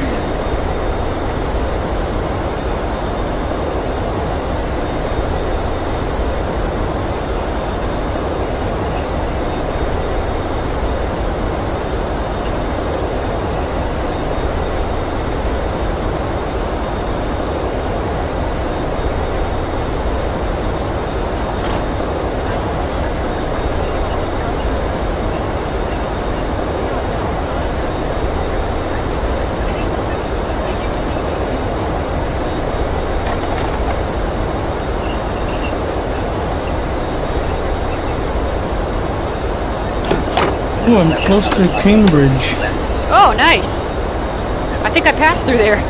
Ooh, I'm close to Cambridge. Oh, nice. I think I passed through there.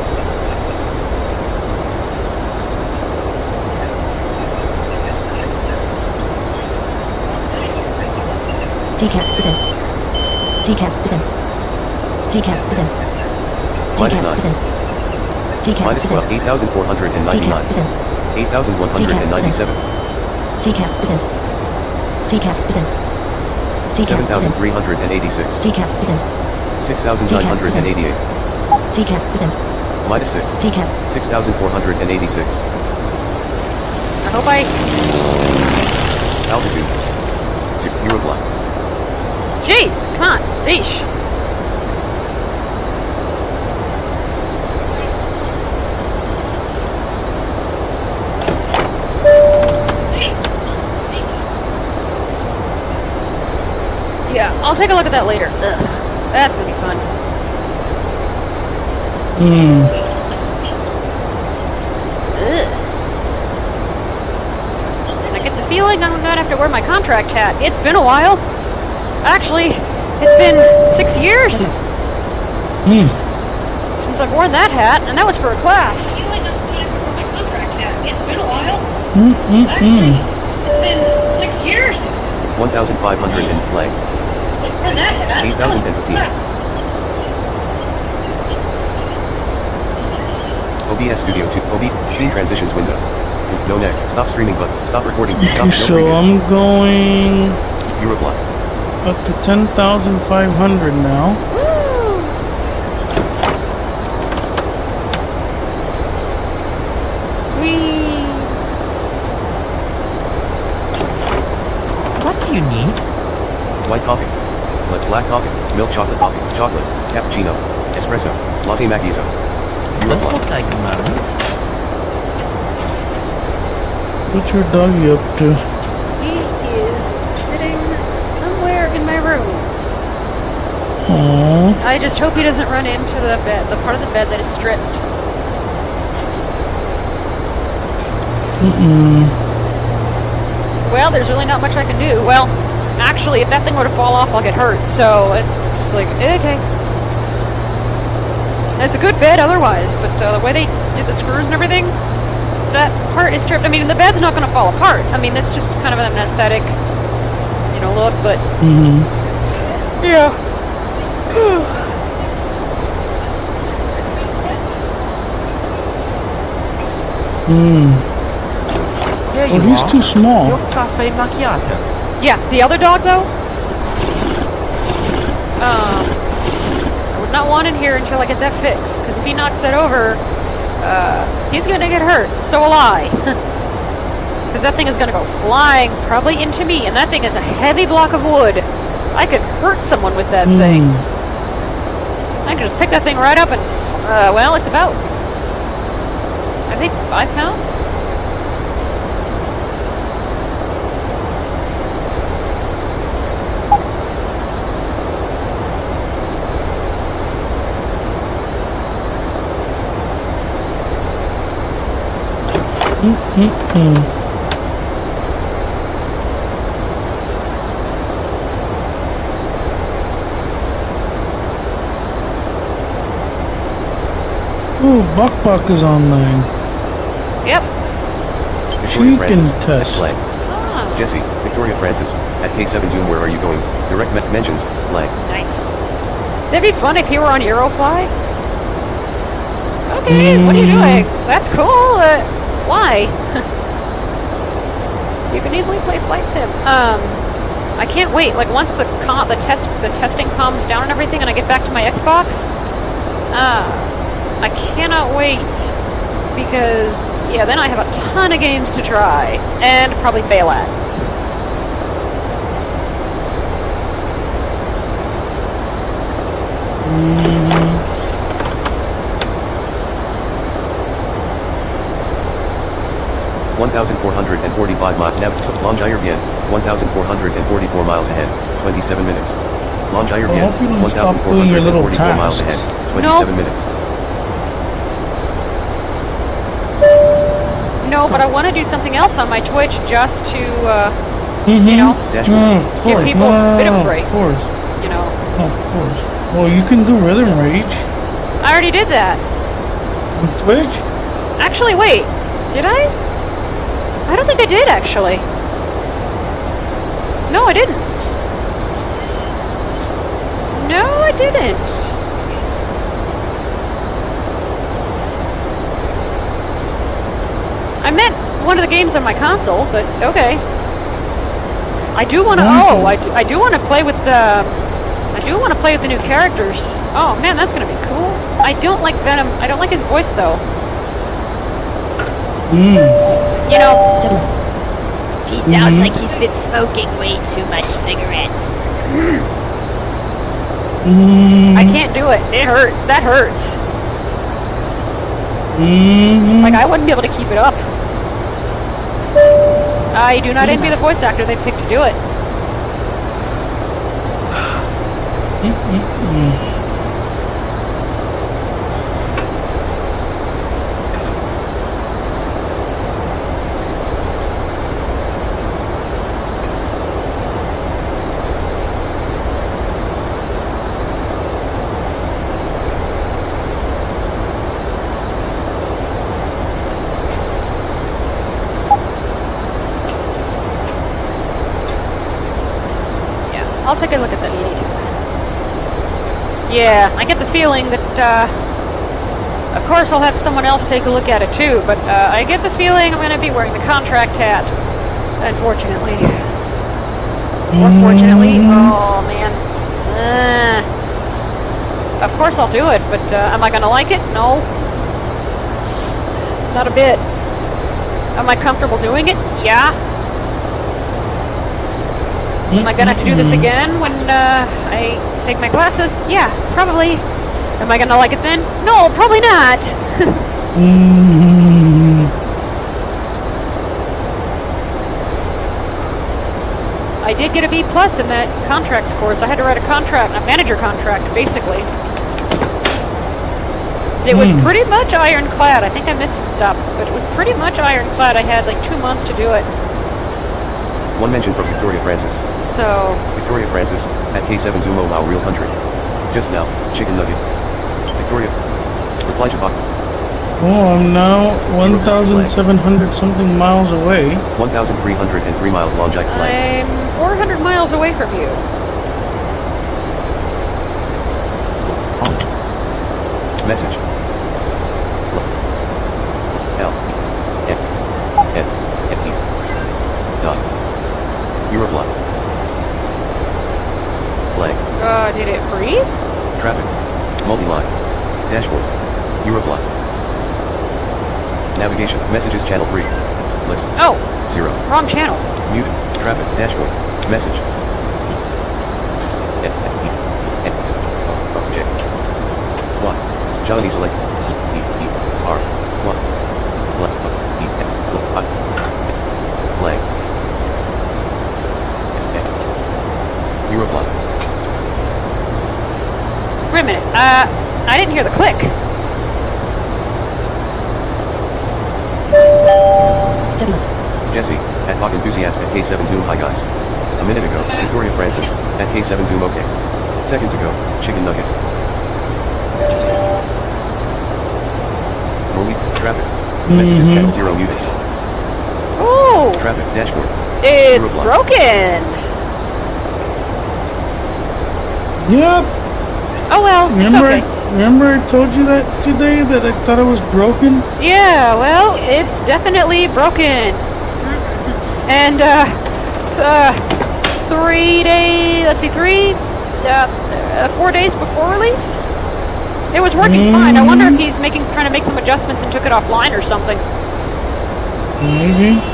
TCAS descent. TCAS descent. TCAS descent. Minus TCAS 9. descent. TCAS Minus 12. descent. 8,499. TCAS descent. 8,197. TCAS descent. TCAS descent. TCAS descent. 7,386. TCAS descent. 6,988. TCAS descent. Minus 6. TCAS. 6,486. I hope I... Altitude. Eurofly. Jeez, come on. Eesh. Yeah, I'll take a look at that later. Ugh, that's gonna be fun. Ugh. I get the feeling I'm gonna have to wear my contract hat. It's been a while. Actually, it's been 6 years since I've worn that hat, and that was for a class. It's been a while. Actually, it's been 6 years 1,500 in flag. since I've worn that hat. 8,015. OBS Studio 2. Scene transitions window. No neck. Stop streaming button. Stop recording. Stop. No So previous. I'm going Eurofly. up to 10,500 now. What do you need? White coffee. Black coffee. Milk chocolate coffee. Chocolate. Cappuccino. Espresso. Latte macchiato. Let's look like a moment. What's your doggy up to? He is sitting somewhere in my room. Aww. I just hope he doesn't run into the bed, the part of the bed that is stripped. Well, there's really not much I can do. Well, actually, if that thing were to fall off, I'll get hurt. So it's just like, okay. It's a good bed otherwise, but the way they did the screws and everything, that part is stripped. I mean, the bed's not going to fall apart. I mean, that's just kind of an aesthetic, you know, look, but... Yeah. There Oh, you he's are. too small. Your cafe macchiato. Yeah, the other dog, though? I would not want in here until I get that fixed, because if he knocks that over, he's gonna get hurt. So will I. Because that thing is gonna go flying, probably into me, and that thing is a heavy block of wood. I could hurt someone with that thing. I can just pick that thing right up and, well, it's about, I think, 5 pounds? Oh, Buck is online. Yep. Victoria She Francis. can test. Blank. Oh, Jesse. Victoria Francis. At K7 Zoom. Where are you going? Direct mentions. Blank. nice. That'd be fun if he were on Eurofly. Okay, what are you doing? That's cool. Why? You can easily play Flight Sim. I can't wait. Like once the testing calms down and everything, and I get back to my Xbox, I cannot wait because yeah, then I have a ton of games to try and probably fail at. Mm-hmm. 1,445 miles. Longire Bien. 1,444 miles ahead. 27 minutes. Longire I Bien. hope you don't stop doing your little 1,444 miles tasks. ahead. 27 minutes. No, but I want to do something else on my Twitch just to, you know, of give course. people a bit of a break. Of course. You know. Of course. Well, you can do Rhythm Rage I already did that. on Twitch. Actually, wait. Did I? I don't think I did, actually. No, I didn't. No, I didn't. I meant one of the games on my console, but okay. I do want to. Oh, I do want to play with the. I do want to play with the new characters. Oh man, that's gonna be cool. I don't like Venom. I don't like his voice though. You know, he sounds like he's been smoking way too much cigarettes. I can't do it. It hurt. That hurts. Like I wouldn't be able to keep it up. I do not envy the voice actor they picked to do it. I'll take a look at that later. Yeah, I get the feeling that, of course I'll have someone else take a look at it too, but I get the feeling I'm going to be wearing the contract hat, unfortunately. Or fortunately. Oh, man. Of course I'll do it, but am I going to like it? No. Not a bit. Am I comfortable doing it? Yeah. Am I gonna have to do this again when I take my classes? Yeah, probably. Am I gonna like it then? No, probably not. I did get a B plus in that contracts course. I had to write a contract, a manager contract, basically. It was pretty much ironclad. I think I missed some stuff, but it was pretty much ironclad. I had like 2 months to do it. One mention from Victoria Francis. So... Victoria Francis, at K7 Zumo Wow Real 100. Just now, chicken nugget. Victoria. Reply to Bach. Oh, I'm now 1,700 something miles away. 1,303 miles long Jack Flag. I'm 400 miles away from you. Message. L. N. N. N. E. Dot. Europly. Flag. Did it freeze? Traffic. Multi-line. Dashboard. Europly. Navigation. Messages channel 3. List. Oh. 0. Wrong channel. Muted. Traffic. Dashboard. Message. N. E. N. O. J. Y. Johnny select. E. E. R. Y. Left. E. N. I. Flag. N. Europly. Wait a minute. I didn't hear the click. Jesse, at Hawk Enthusiast at K7 Zoom. Hi guys. A minute ago, Victoria Francis, at K7 Zoom. Okay. Seconds ago, chicken nugget. Traffic. Messages channel 0 muted. Ooh! Traffic dashboard. It's broken! Yep. Oh well, it's okay. Remember I told you that today, that I thought it was broken? Yeah, well, it's definitely broken. And, 3 days, let's see, 4 days before release? It was working fine. I wonder if he's trying to make some adjustments and took it offline or something. Maybe.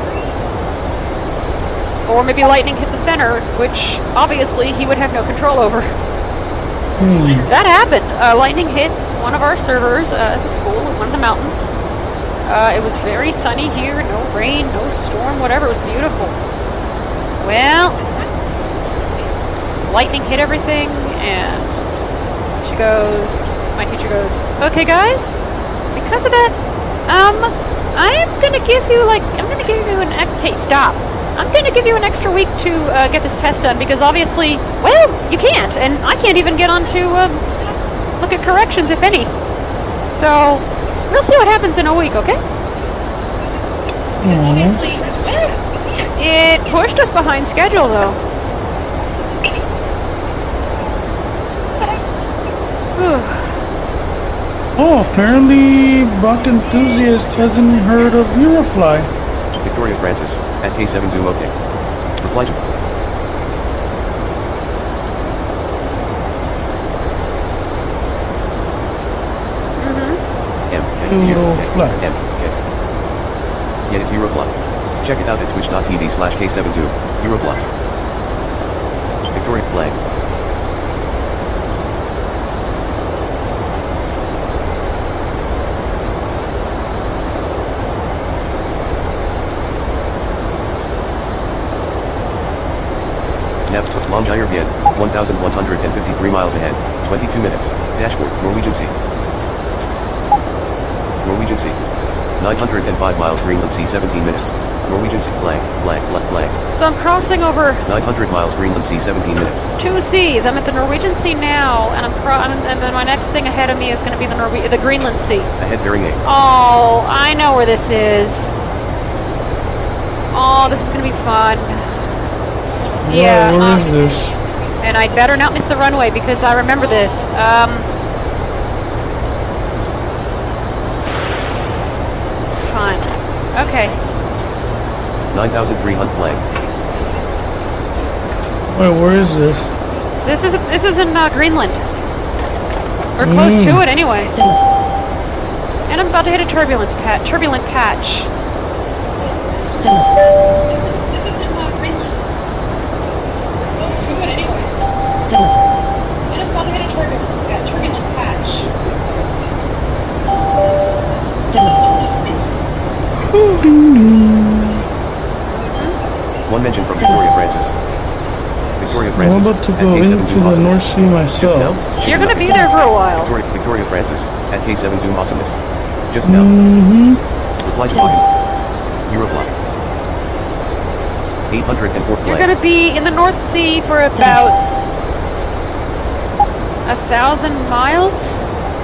Or maybe lightning hit the center, which obviously he would have no control over. That happened. Lightning hit one of our servers at the school in one of the mountains. It was very sunny here, no rain, no storm, whatever. It was beautiful. Well, lightning hit everything, and my teacher goes, okay guys, because of that, I'm gonna give you I'm gonna give you an extra week to get this test done, because obviously, well, you can't, and I can't even get on to look at corrections, if any. So, we'll see what happens in a week, okay? Obviously, it pushed us behind schedule, though. Oh, apparently Buck Enthusiast hasn't heard of Eurofly. Victoria Francis, at K7 Zoom. Okay. Reply to. Eurofly. Yeah, it's Eurofly. Check it out at twitch.tv/K7Zoom. Eurofly. Victoria Flag. Longyear Bien, 1,153 miles ahead, 22 minutes, dashboard, Norwegian Sea. Norwegian Sea. 905 miles, Greenland Sea, 17 minutes, Norwegian Sea, blank. So I'm crossing over 900 miles, Greenland Sea, 17 minutes. 2 seas. I'm at the Norwegian Sea now, and and then my next thing ahead of me is going to be the Greenland Sea. Ahead bearing 8. Oh, I know where this is. Oh, this is going to be fun. Yeah, where is this? And I'd better not miss the runway, because I remember this. Fun. Okay. 9,300 blank. Wait, where is this? This is in Greenland. We're close to it anyway. And I'm about to hit a turbulent patch. Francis. I'm about to at go K7 into Zoom the Awesomeness. North Sea Just now. myself. You're gonna be there for a while. Victoria Francis at K7 Zoom Awesomeness. Just now. Mm-hmm. Reply to plugin. You reply. 804 play. You're gonna be in the North Sea for about 1,000 miles.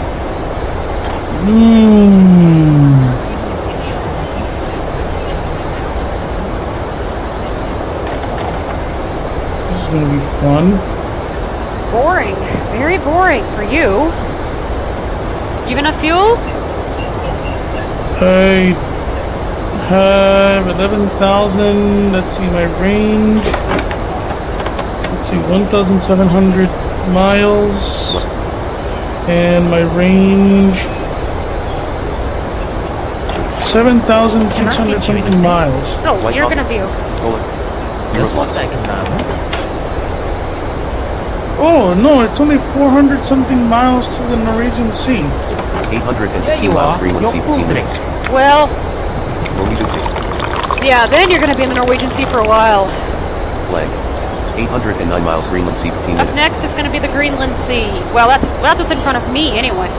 This is gonna be fun. Boring. Very boring for you. You gonna fuel? I have 11,000. Let's see my range. Let's see, 1,700 miles. And my range 7,600 something miles. No, you're gonna be okay. Hold it. Just what I can download. Oh no, it's only 400 something miles to the Norwegian Sea. 816 miles Greenland Sea, 15 minutes. Well, Norwegian Sea. yeah, then you're gonna be in the Norwegian Sea for a while. Play. 809 miles Greenland Sea, 15 Up minutes. next is gonna be the Greenland Sea. Well, that's what's in front of me anyway.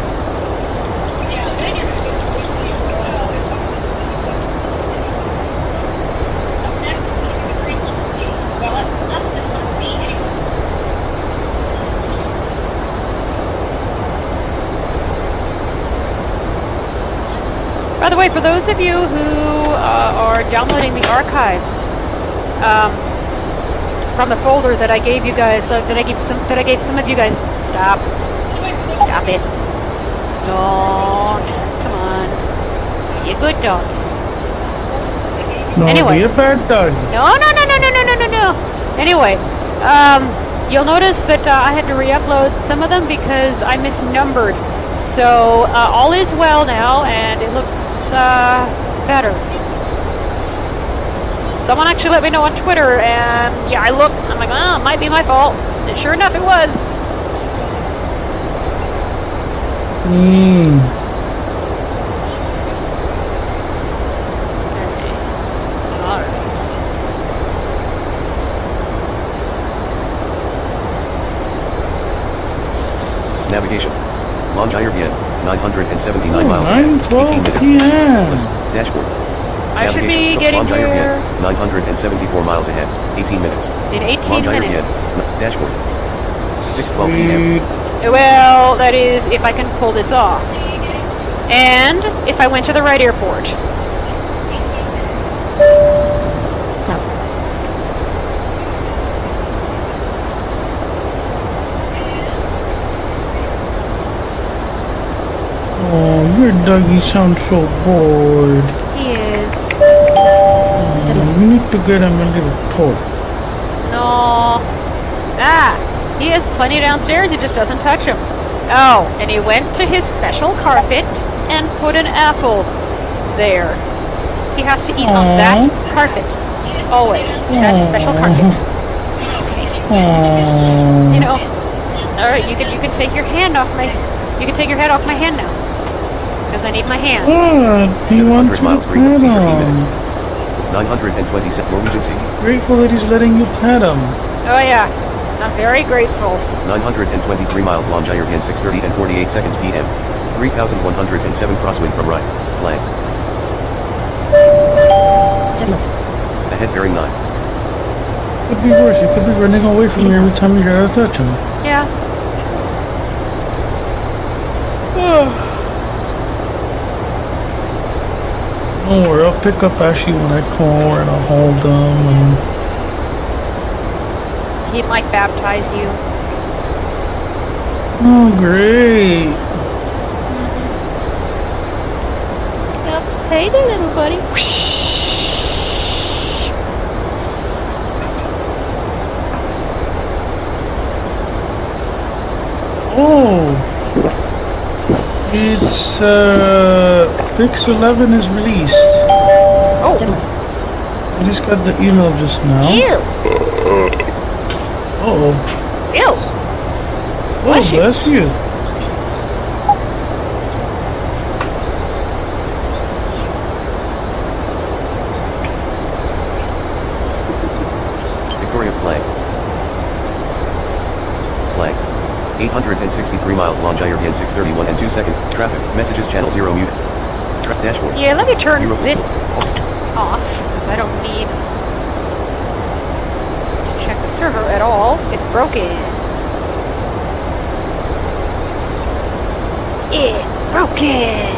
By the way, for those of you who are downloading the archives from the folder that I gave you guys, that I gave some of you guys, stop it, no, come on, be a good dog. No, Anyway. be a bad dog. No. Anyway, you'll notice that I had to re-upload some of them because I misnumbered. So all is well now, and it looks better. Someone actually let me know on Twitter, and yeah, I looked. I'm like, oh, it might be my fault. And sure enough, it was. All right. Navigation. Longyearbyen, 979 miles. 9:12 18 minutes. p.m. List. Dashboard. I should Navigation. be getting Longyearbyen, here 974 miles ahead. 18 minutes. in 18 Longyearbyen. minutes. Dashboard. 6:12 p.m. Well, that is if I can pull this off. And if I went to the right airport. Clouds. Oh, your doggy sounds so bored. He is. We need to get him a little toy. No. Ah, he has plenty downstairs, he just doesn't touch them. Oh, and he went to his special carpet and put an apple there. He has to eat on that carpet. Always. That special carpet. You know. Alright, you can take your hand off my head off my hand now. Because I need my hands. He wants 700 miles you to Greenland pet Sea, 13 minutes. him. 927 Norwegian Sea. Grateful that he's letting you pet him. Oh yeah. I'm very grateful. 923 miles Longyearbyen, 6:30 and 48 seconds p.m. 3,107 crosswind from right. Flag. Deadlands. Ahead bearing 9. Could be worse. He could be running away from you every time you try to touch him. Yeah. Don't worry, I'll pick up Ashley when I call and I'll hold them and He might baptize you. oh great. Yep. Hey there, little buddy. Oh, it's Fix 11 is released. Oh. Deadlands. I just got the email just now. Ew. Oh, Ew. bless you. Victoria flag. Flag. 863 miles Longyearbyen 6:31 and 2 seconds. Traffic. Messages channel 0 muted. Dashboard. Yeah, let me turn Euro- this off, because I don't need to check the server at all. It's broken. It's broken!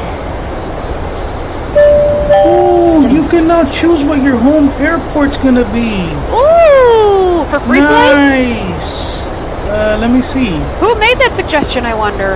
Ooh, you can now choose what your home airport's gonna be. Ooh! For free flights? Nice! Let me see. Who made that suggestion, I wonder?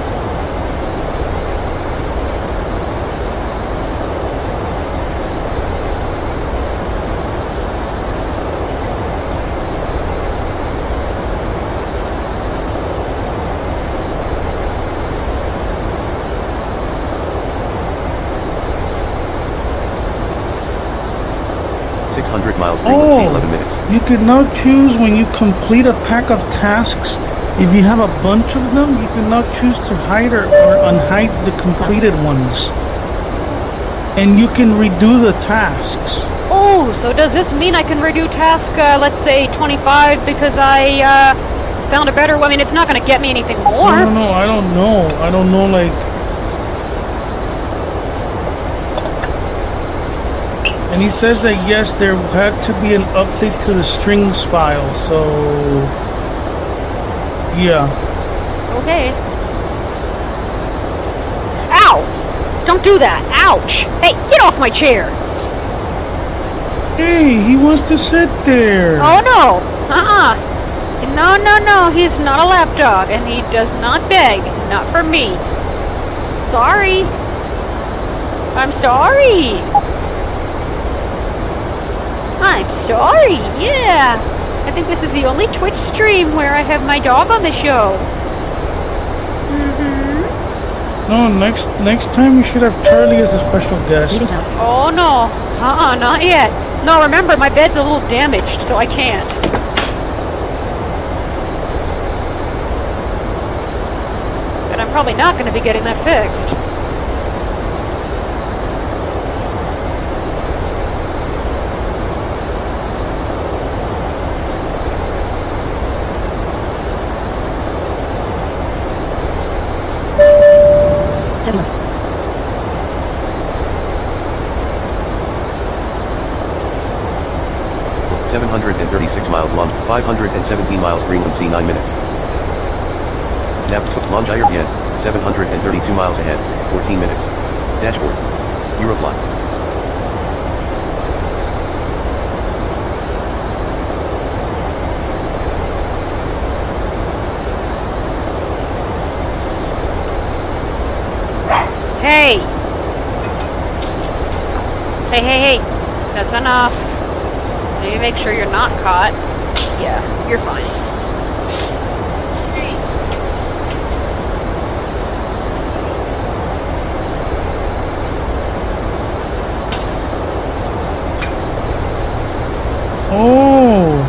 miles Greenland Sea 11 minutes. You can now choose when you complete a pack of tasks. If you have a bunch of them, you can now choose to hide or unhide the completed ones. And you can redo the tasks. Oh, so does this mean I can redo task, let's say 25 because I found a better one? I mean, it's not going to get me anything more. No, I don't know. I don't know, like... And he says that yes, there had to be an update to the strings file, so... Yeah. Okay. Ow! Don't do that! Ouch! Hey, get off my chair! Hey, he wants to sit there! Oh no! No, he's not a lapdog, and he does not beg. Not for me. Sorry. I'm sorry! I'm sorry, yeah! I think this is the only Twitch stream where I have my dog on the show. No, next time you should have Charlie as a special guest. Oh no, not yet. No, remember, my bed's a little damaged, so I can't. But I'm probably not going to be getting that fixed. Minutes. 736 miles long, 517 miles Greenland Sea 9 minutes. Nav Longyearbyen, 732 miles ahead, 14 minutes. Dashboard. Eurofly. Hey! Hey! That's enough. Maybe make sure you're not caught. Yeah, you're fine. Oh!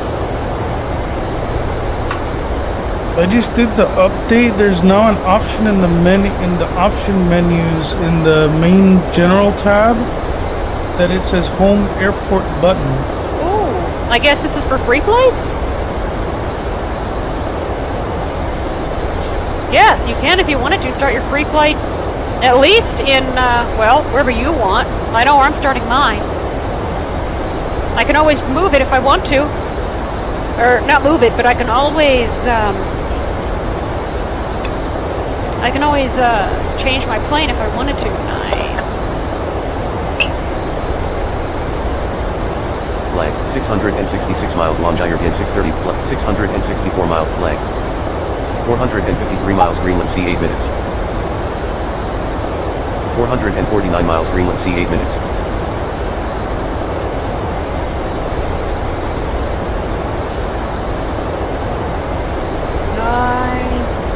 I just did the update. There's now an option in the menu, in the option menus in the main general tab that it says home airport button. Ooh, I guess this is for free flights? Yes, you can if you wanted to start your free flight at least in, well, wherever you want. I know where I'm starting mine. I can always move it if I want to. Or, not move it, but I can always, change my plane if I wanted to. Nice. Flag, 666 miles Longyearbyen 630, 664 mile flag. 453 miles Greenland Sea 8 minutes. 449 miles Greenland Sea 8 minutes. Nice.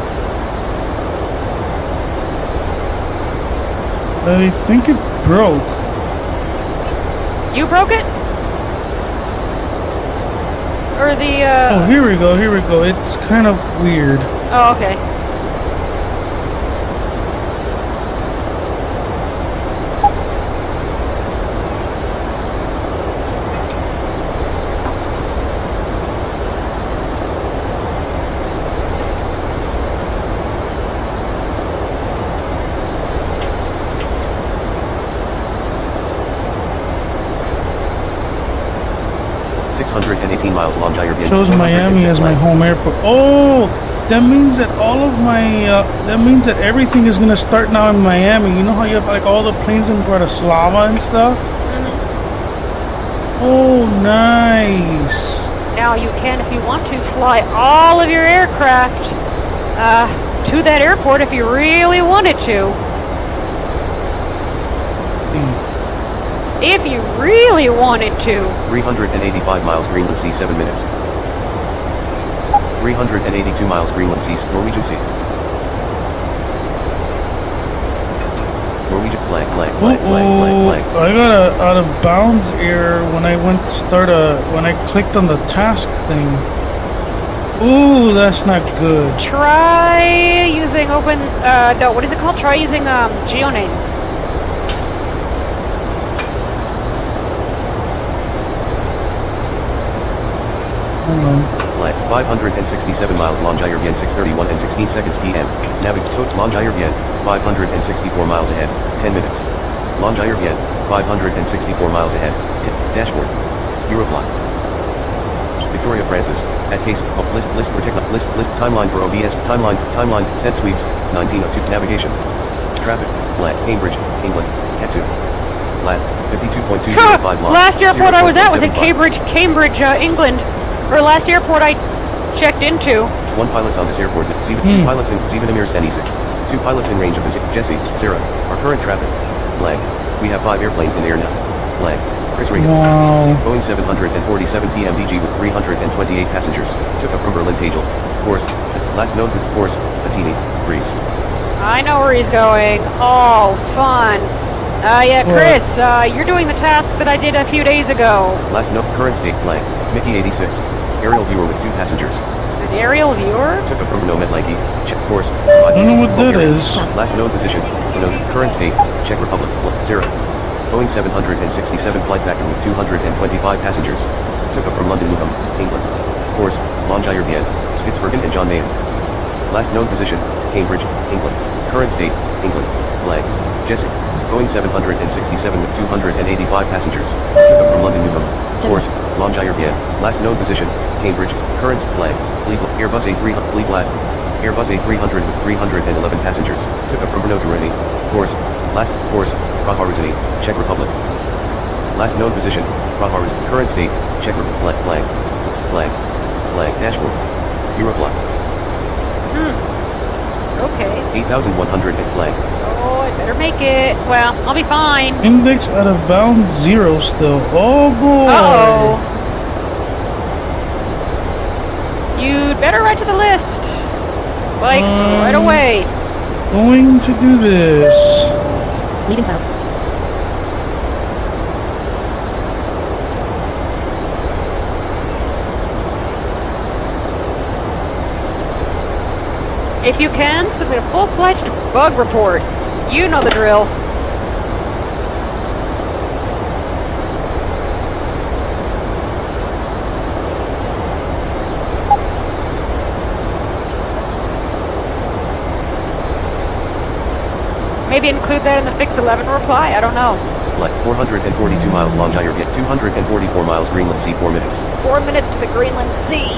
I think it broke. You broke it? Or the, Oh, here we go. It's kind of weird. Oh, okay. 618 miles Longyearbyen. Shows Miami as my home airport. Oh, that means that all of my, that means that everything is gonna start now in Miami. You know how you have like all the planes in Bratislava and stuff? Oh, nice. Now you can, if you want to, fly all of your aircraft to that airport if you really wanted to. Let's see. If you really wanted to. 385 miles Greenland Sea, 7 minutes. 382 miles Greenland Sea, Norwegian Sea. Norwegian flag. I got a out of bounds error when I went to start when I clicked on the task thing. Ooh, that's not good. Try using open, no, what is it called? Try using, GeoNames. Hang on. Flight 567 miles Longyearbyen, 6:31 and 16 seconds p.m. Navigate Longyearbyen, 564 miles ahead, 10 minutes. Longyearbyen, 564 miles ahead, dashboard. Eurofly. Victoria Francis, at case, list timeline for OBS, timeline, sent tweets, 1902, navigation. Traffic, flat, Cambridge, England, Cat 2. Lat, 52.205 miles. Last airport I was at was in Cambridge, England. Or last airport I checked into. 1 pilot's on this airport, 2 pilots in Zivanamirs and Isaac. 2 pilots in range of Jesse, Sarah. Our current traffic. Flag. We have 5 airplanes in the air now. Flag. Chris Reagan. Wow. Boeing 747 PMDG with 328 passengers. Took up from Berlin Tegel. Course. Last node with course. Atini. Breeze. I know where he's going. Oh, fun. Yeah, Chris, you're doing the task that I did a few days ago. Last note, current state, blank. Mickey 86. Aerial viewer with 2 passengers. An aerial viewer? Took up from Nomad Lanky. Check course. I don't know what that is. Last node position. Note, current state, Czech Republic, Sarah. Boeing 767 flight back with 225 passengers. Took up from London Luham, England. Course, Longyearbyen, Spitsbergen and John Mayhem. Last node position, Cambridge, England. Current state, England. Flag. Jesse. Boeing 767 with 285 passengers. Took up from London Luham. Course, Longyearbyen. Last node position, Cambridge. Current flag. Legal. Airbus A300. Legal. Airbus A300 with 311 passengers. Took up from Brno to Reni. Course. Last course, Praha-Ruzhany, Czech Republic. Last node position, Praha-Ruzhany. Current state, Czech Republic. Flag. Dashboard. Eurofly. Okay. 8,100 at flag. Oh, I better make it. Well, I'll be fine. Index out of bounds 0 still. Oh boy. Uh-oh. You'd better write to the list. Like, right away. Going to do this. Leaving clouds. If you can, submit a full-fledged bug report. You know the drill. Maybe include that in the Fix 11 reply, I don't know. Flight 442 miles Longyearbyen, 244 miles Greenland Sea, 4 minutes. 4 minutes to the Greenland Sea.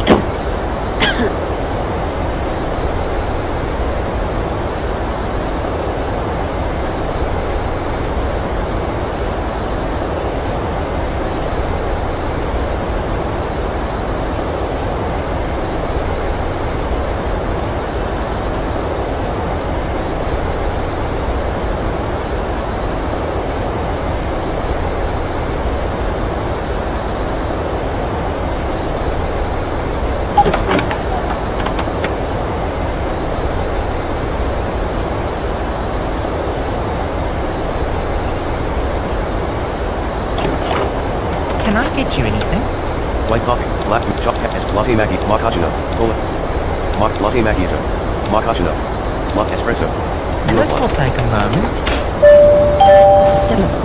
Can I get you anything? White coffee, black with chopped latte macchiato, mochaccino, cola, latte macchiato, mochaccino, espresso. This will take a moment. Devils.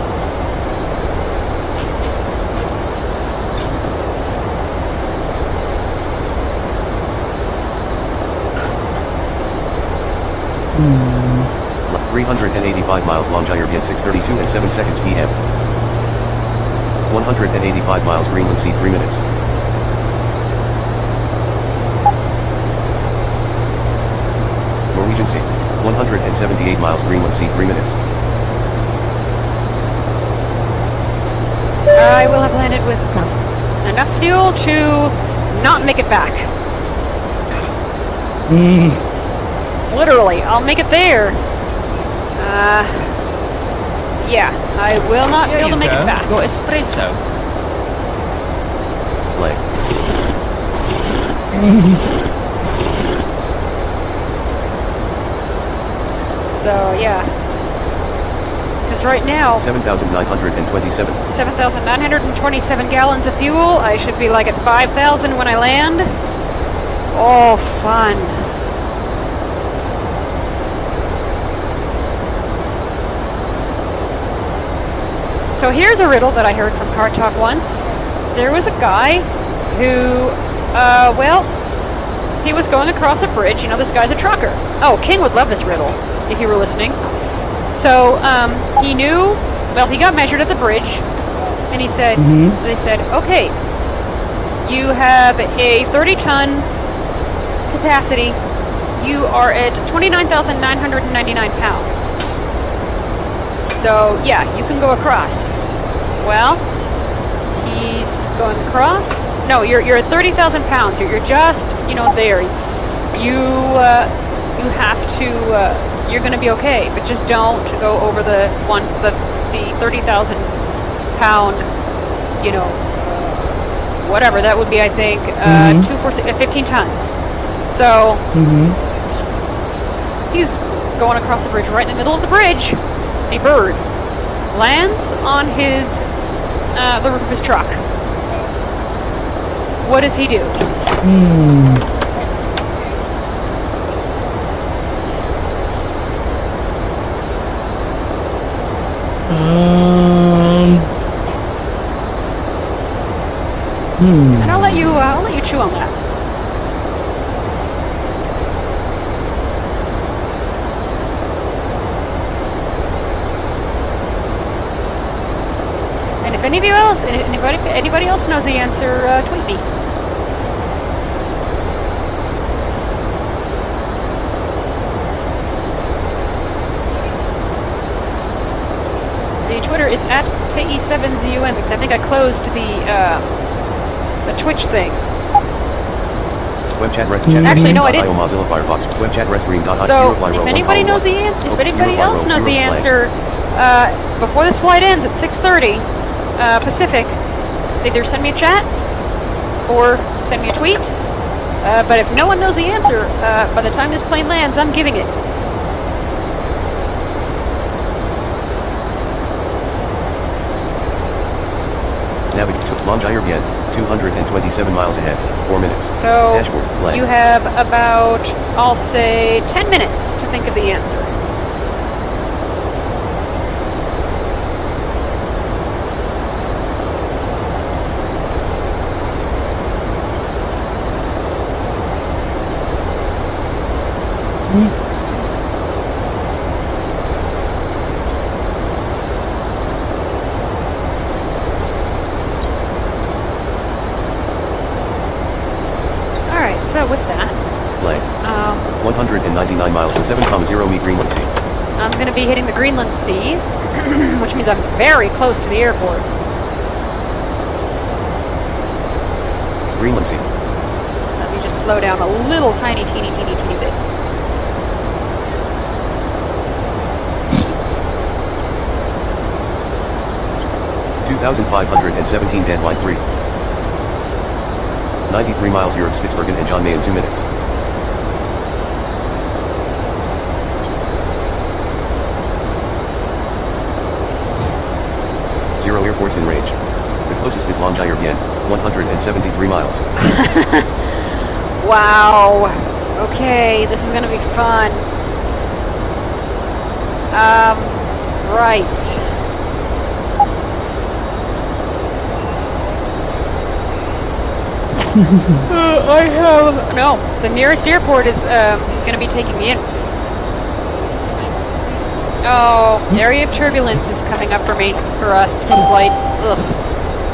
Hmm. 385 miles Longyearbyen, 6:32 and 7 seconds p.m. 185 miles Greenland Sea 3 minutes. Norwegian Sea. 178 miles Greenland Sea 3 minutes. I will have landed with enough fuel to not make it back. Literally, I'll make it there. Yeah, I will not be able to make it back. Your espresso. Play. So, yeah. Because right now... 7,927. 7,927 gallons of fuel. I should be like at 5,000 when I land. Oh, fun. So here's a riddle that I heard from Car Talk once. There was a guy who, well, he was going across a bridge. You know, this guy's a trucker. Oh, King would love this riddle, if you were listening. So, he knew, well, he got measured at the bridge, and he said, they said, okay, you have a 30-ton capacity. You are at 29,999 pounds. So, yeah, you can go across. Well, he's going across. No, you're at 30,000 pounds. You're just, you know, there. You have to, you're going to be okay, but just don't go over the 30,000 pound, you know, whatever. That would be, I think, 15 tons. So, he's going across the bridge, right in the middle of the bridge. A bird lands on his the roof of his truck. What does he do? And I'll let you chew on that. If anybody else knows the answer, tweet me. The Twitter is at KE7ZUM because I think I closed the Twitch thing. Web chat Actually, no, I didn't. Mozilla Firefox. Web chat So, if anybody knows the answer, if anybody else knows the answer, before this flight ends at 6:30 Pacific, either send me a chat or send me a tweet. But if no one knows the answer, by the time this plane lands, I'm giving it. Navigate to Longyearbyen, 227 miles ahead, 4 minutes. So, Dashboard, play. You have about, I'll say, 10 minutes to think of the answer. Alright, so with that... Play. 199 miles to 7,0 meet Greenland Sea. I'm going to be hitting the Greenland Sea, which means I'm very close to the airport. Greenland Sea. Let me just slow down a little teeny bit. $2,517 deadline 3. 93 miles Europe Spitsbergen and John May in 2 minutes. Zero airports in range. The closest is Longyearbyen, 173 miles. Wow. Okay, this is gonna be fun. Right. I have... No, the nearest airport is going to be taking me in. Oh, area of turbulence is coming up for me, for us, for the flight. Ugh.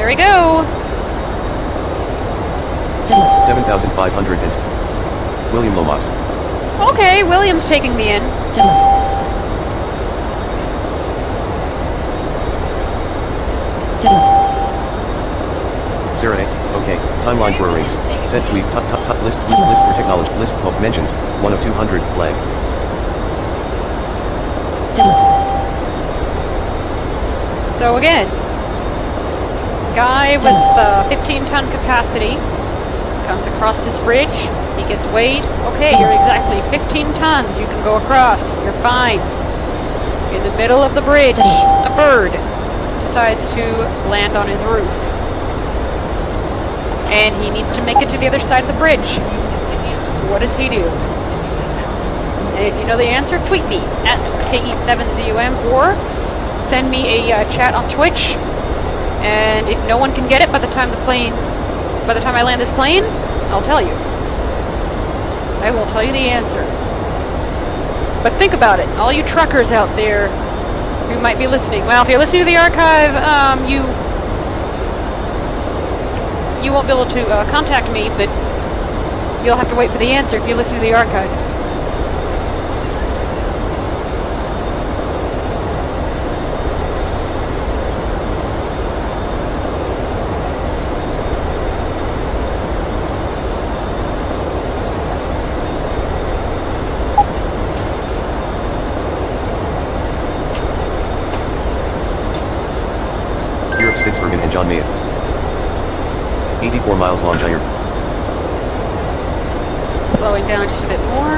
There we go. 7,500 and... William Lomas. Okay, William's taking me in. Sarah A. Okay, timeline for arrays. Set tweet, list for technology, list of mentions, 1 of 200, lag. So again, guy with the 15-ton capacity comes across this bridge, he gets weighed. Okay, you're exactly 15 tons, you can go across, you're fine. In the middle of the bridge, a bird decides to land on his roof. And he needs to make it to the other side of the bridge. What does he do? And if you know the answer, tweet me at KE7ZUM or send me a chat on Twitch. And if no one can get it by the time I land this plane, I'll tell you. I will tell you the answer. But think about it, all you truckers out there who might be listening. Well, if you're listening to the archive, you won't be able to contact me, but you'll have to wait for the answer if you listen to the archive. Europe Spitsbergen and John Mayer. 84 miles long gyre. Slowing down just a bit more.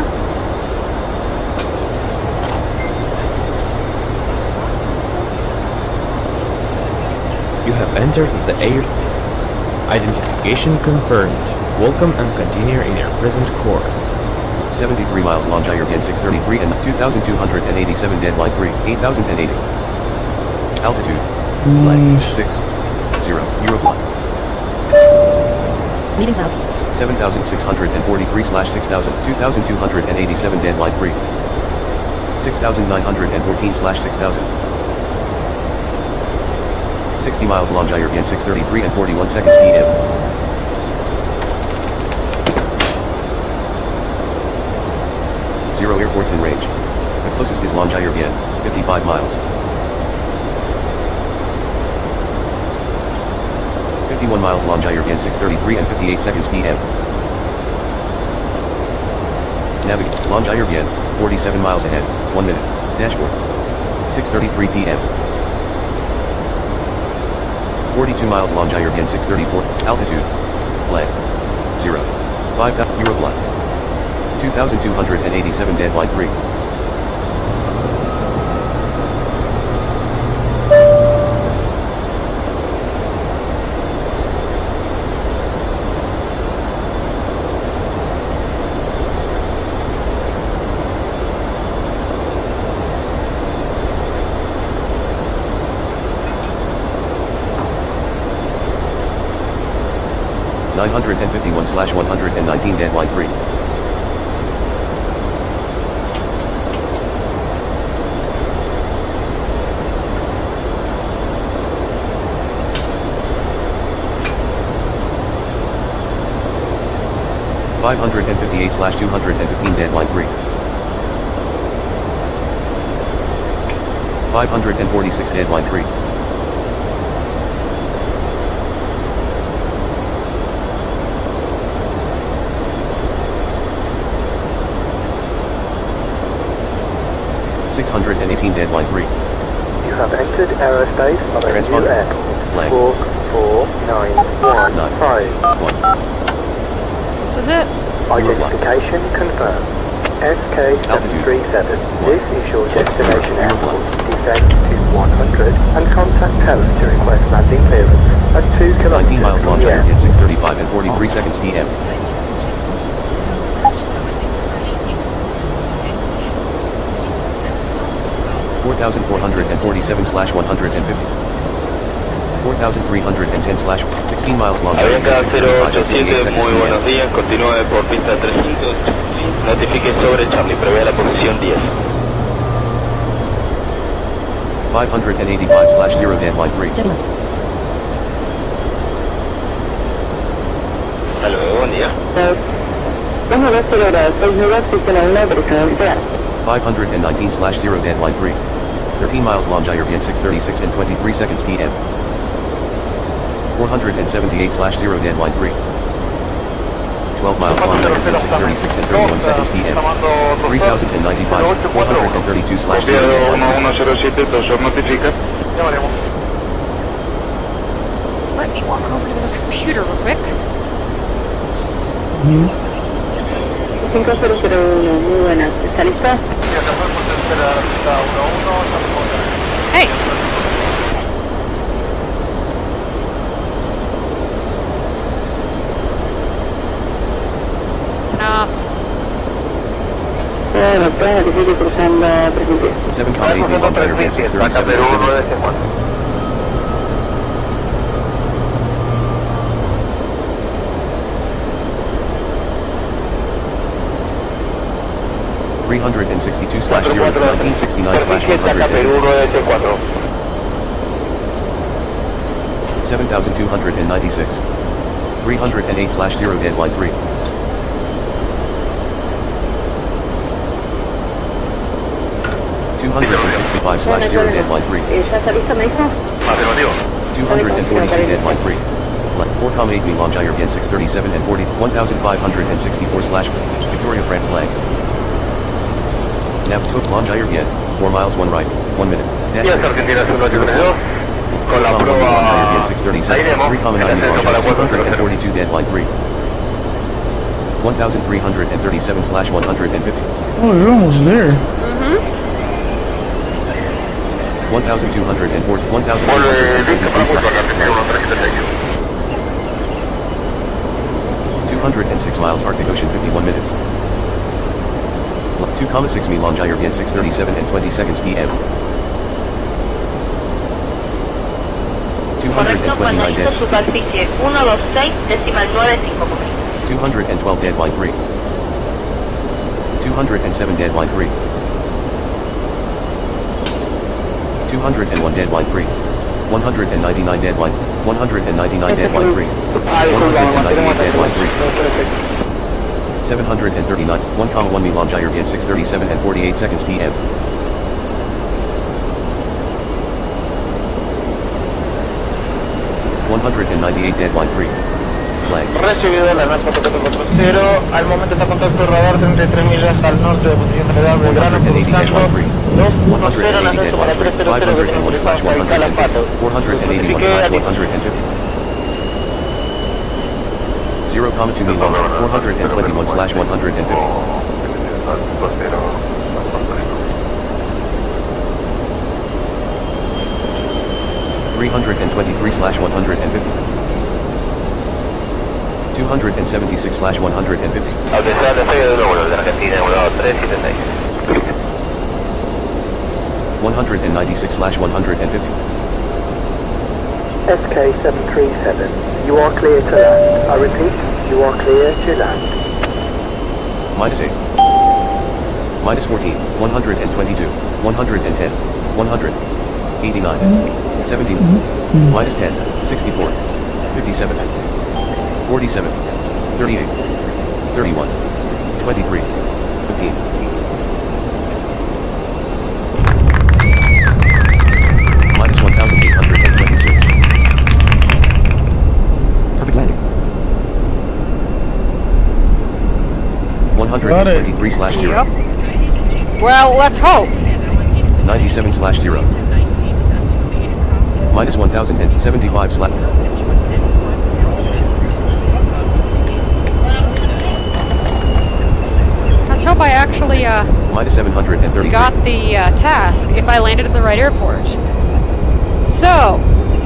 You have entered the air. Identification confirmed. Welcome and continue in your present course. 73 miles long gyre again 633 and 2,287 deadline 3, 8,080. Altitude. Line 6, 0, Eurofly. Leaving clouds. 7,643/6,000, 2,287 deadline 3. 6,914/6,000. 60 miles long gyre again 6:33 and 41 seconds p.m. Zero airports in range. The closest is long gyre again, 55 miles. 51 miles long gyre again 6:33 and 58 seconds p.m. Navigate, long gyre again, 47 miles ahead, 1 minute, dashboard. 6:33 p.m. 42 miles long gyre again 6:34, altitude. Flag. 0. 5. Eurofly. 2,287 deadline 3. (951/119 deadline 3). (558/215 deadline 3). 546 deadline 3. 618 deadline 3. You have entered aerospace of a new airport. 44915. This is it. Identification confirmed. SK737. This is your destination airport. Descend to 100 and contact Teller to request landing clearance at 2 kilometers 19 miles long gyre at 6:35 and 43 seconds p.m. 4,447/150. 4,310/16 miles long gyre at 6:35 and 48 seconds Muy buenos p.m. días, continúe por pista 300. Notifique sobre Charlie, prevea la posición 10. 585/0 deadline 3. Hasta luego, buen día. 519/0 deadline 3. 13 miles Longyearbyen 6:36 and 23 seconds p.m. 478/0 deadline 3. 12 miles Longyearbyen 6:36 and 31 seconds p.m. 3095 432/0 deadline 3. 1107, Dosor notifica. Let me walk over to the computer real quick. 5001, muy buenas. ¿Está listo? Hey! It's enough. 7.8 Longyearbyen 6:37 and 7 seconds. 362/0 1969/100. 7,296. 308/0 deadline 3. 265/0 deadline 3. ¿Ya está listo, me dijo? 242 deadline 3. 4.8 Longyearbyen 6:37 and 40. 1,564/ Victoria Frank flag. Nav took Longyearbyen, 4 miles 1 right, 1 minute. Dash Argentina 182. Con la prueba. Longyearbyen 6:37, 3.9 Longyearbyen 242 deadline 3. 1,337/150. Oh, you're almost there. 1,204, 206 miles Arctic Ocean 51 minutes. 2,6 mi Longyearbyen 6:37 and 20 seconds p.m. 229 dead. Superficie 126.95. 212 deadline 3. 207 deadline 3. 201 deadline 3. 199 deadline. 199 deadline 3. 198 deadline 3. 739, 1,1 mi Longyearbyen 6:37 and 48 seconds p.m. 198 deadline 3. Flag. Recibido la NAS 4440, al momento está contacto radar 33 millas al norte de posición general Belgrano, cruzando 210 en ascenso para 300 581/150. 481/150. 0,2 mi long, 421/150. 323/150. 276/150. Atención, despegue de vuelo de Argentina, vuelo 376. 196/150. SK737, you are clear to land. I repeat, you are clear to land. -8. -14, 122, 110, 100, 89, 70, -10, 64, 57, 47, 38, 31, 23, 15. -1,826. Perfect landing. 123/0. Yep. Well, let's hope. 97/0. -1,075/. Let's hope I actually -730. got the task if I landed at the right airport. So,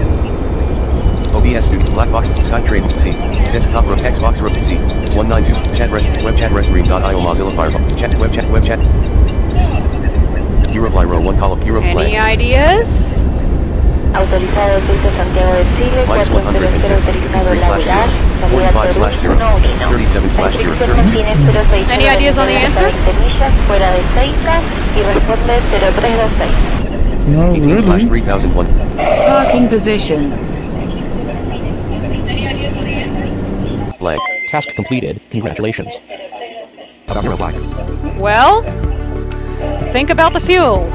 OBS Studio, Black Box, SkyTrain, C, Desktop, Xbox, C, 192, Chat Rest, Web Chat Restream.io, Mozilla Firefox, Chat, Web Chat. Europly row 1 column, Europly. any ideas? Autorizado Dulce Santiago de Chile, -106, 3/0, 45/0, 37/0, 32. Any ideas on the answer? Fuera de 6 y responde 0326. No, 18/3001. Parking position. Blank. Task completed. Congratulations. About your reply. Well, think about the fuel.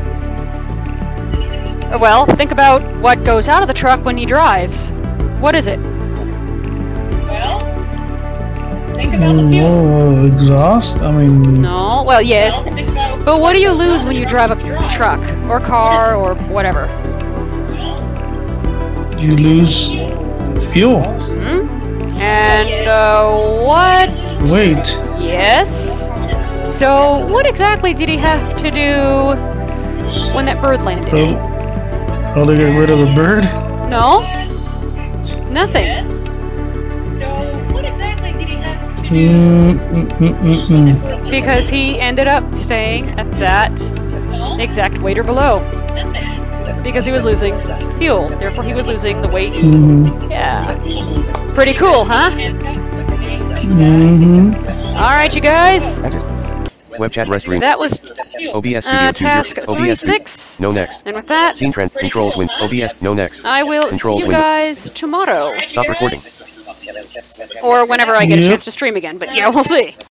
Well, think about what goes out of the truck when he drives. What is it? Oh, exhaust? I mean... No, well, yes. But what do you lose when you drive a truck, or car, or whatever? You lose fuel. Hmm? And, what? Wait. Yes? So, what exactly did he have to do when that bird landed? Oh, to get rid of the bird? No. Nothing. So, what exactly did he have to do? Because he ended up staying at that exact weight or below. Because he was losing fuel. Therefore, he was losing the weight. Yeah. Pretty cool, huh? Alright, you guys. Web chat rest room. That was OBS studio task OBS 36. No next. And with that, Scene trend controls win. OBS no next. I will Controls see you guys tomorrow. Stop recording. Or whenever I get a chance to stream again, but yeah, we'll see.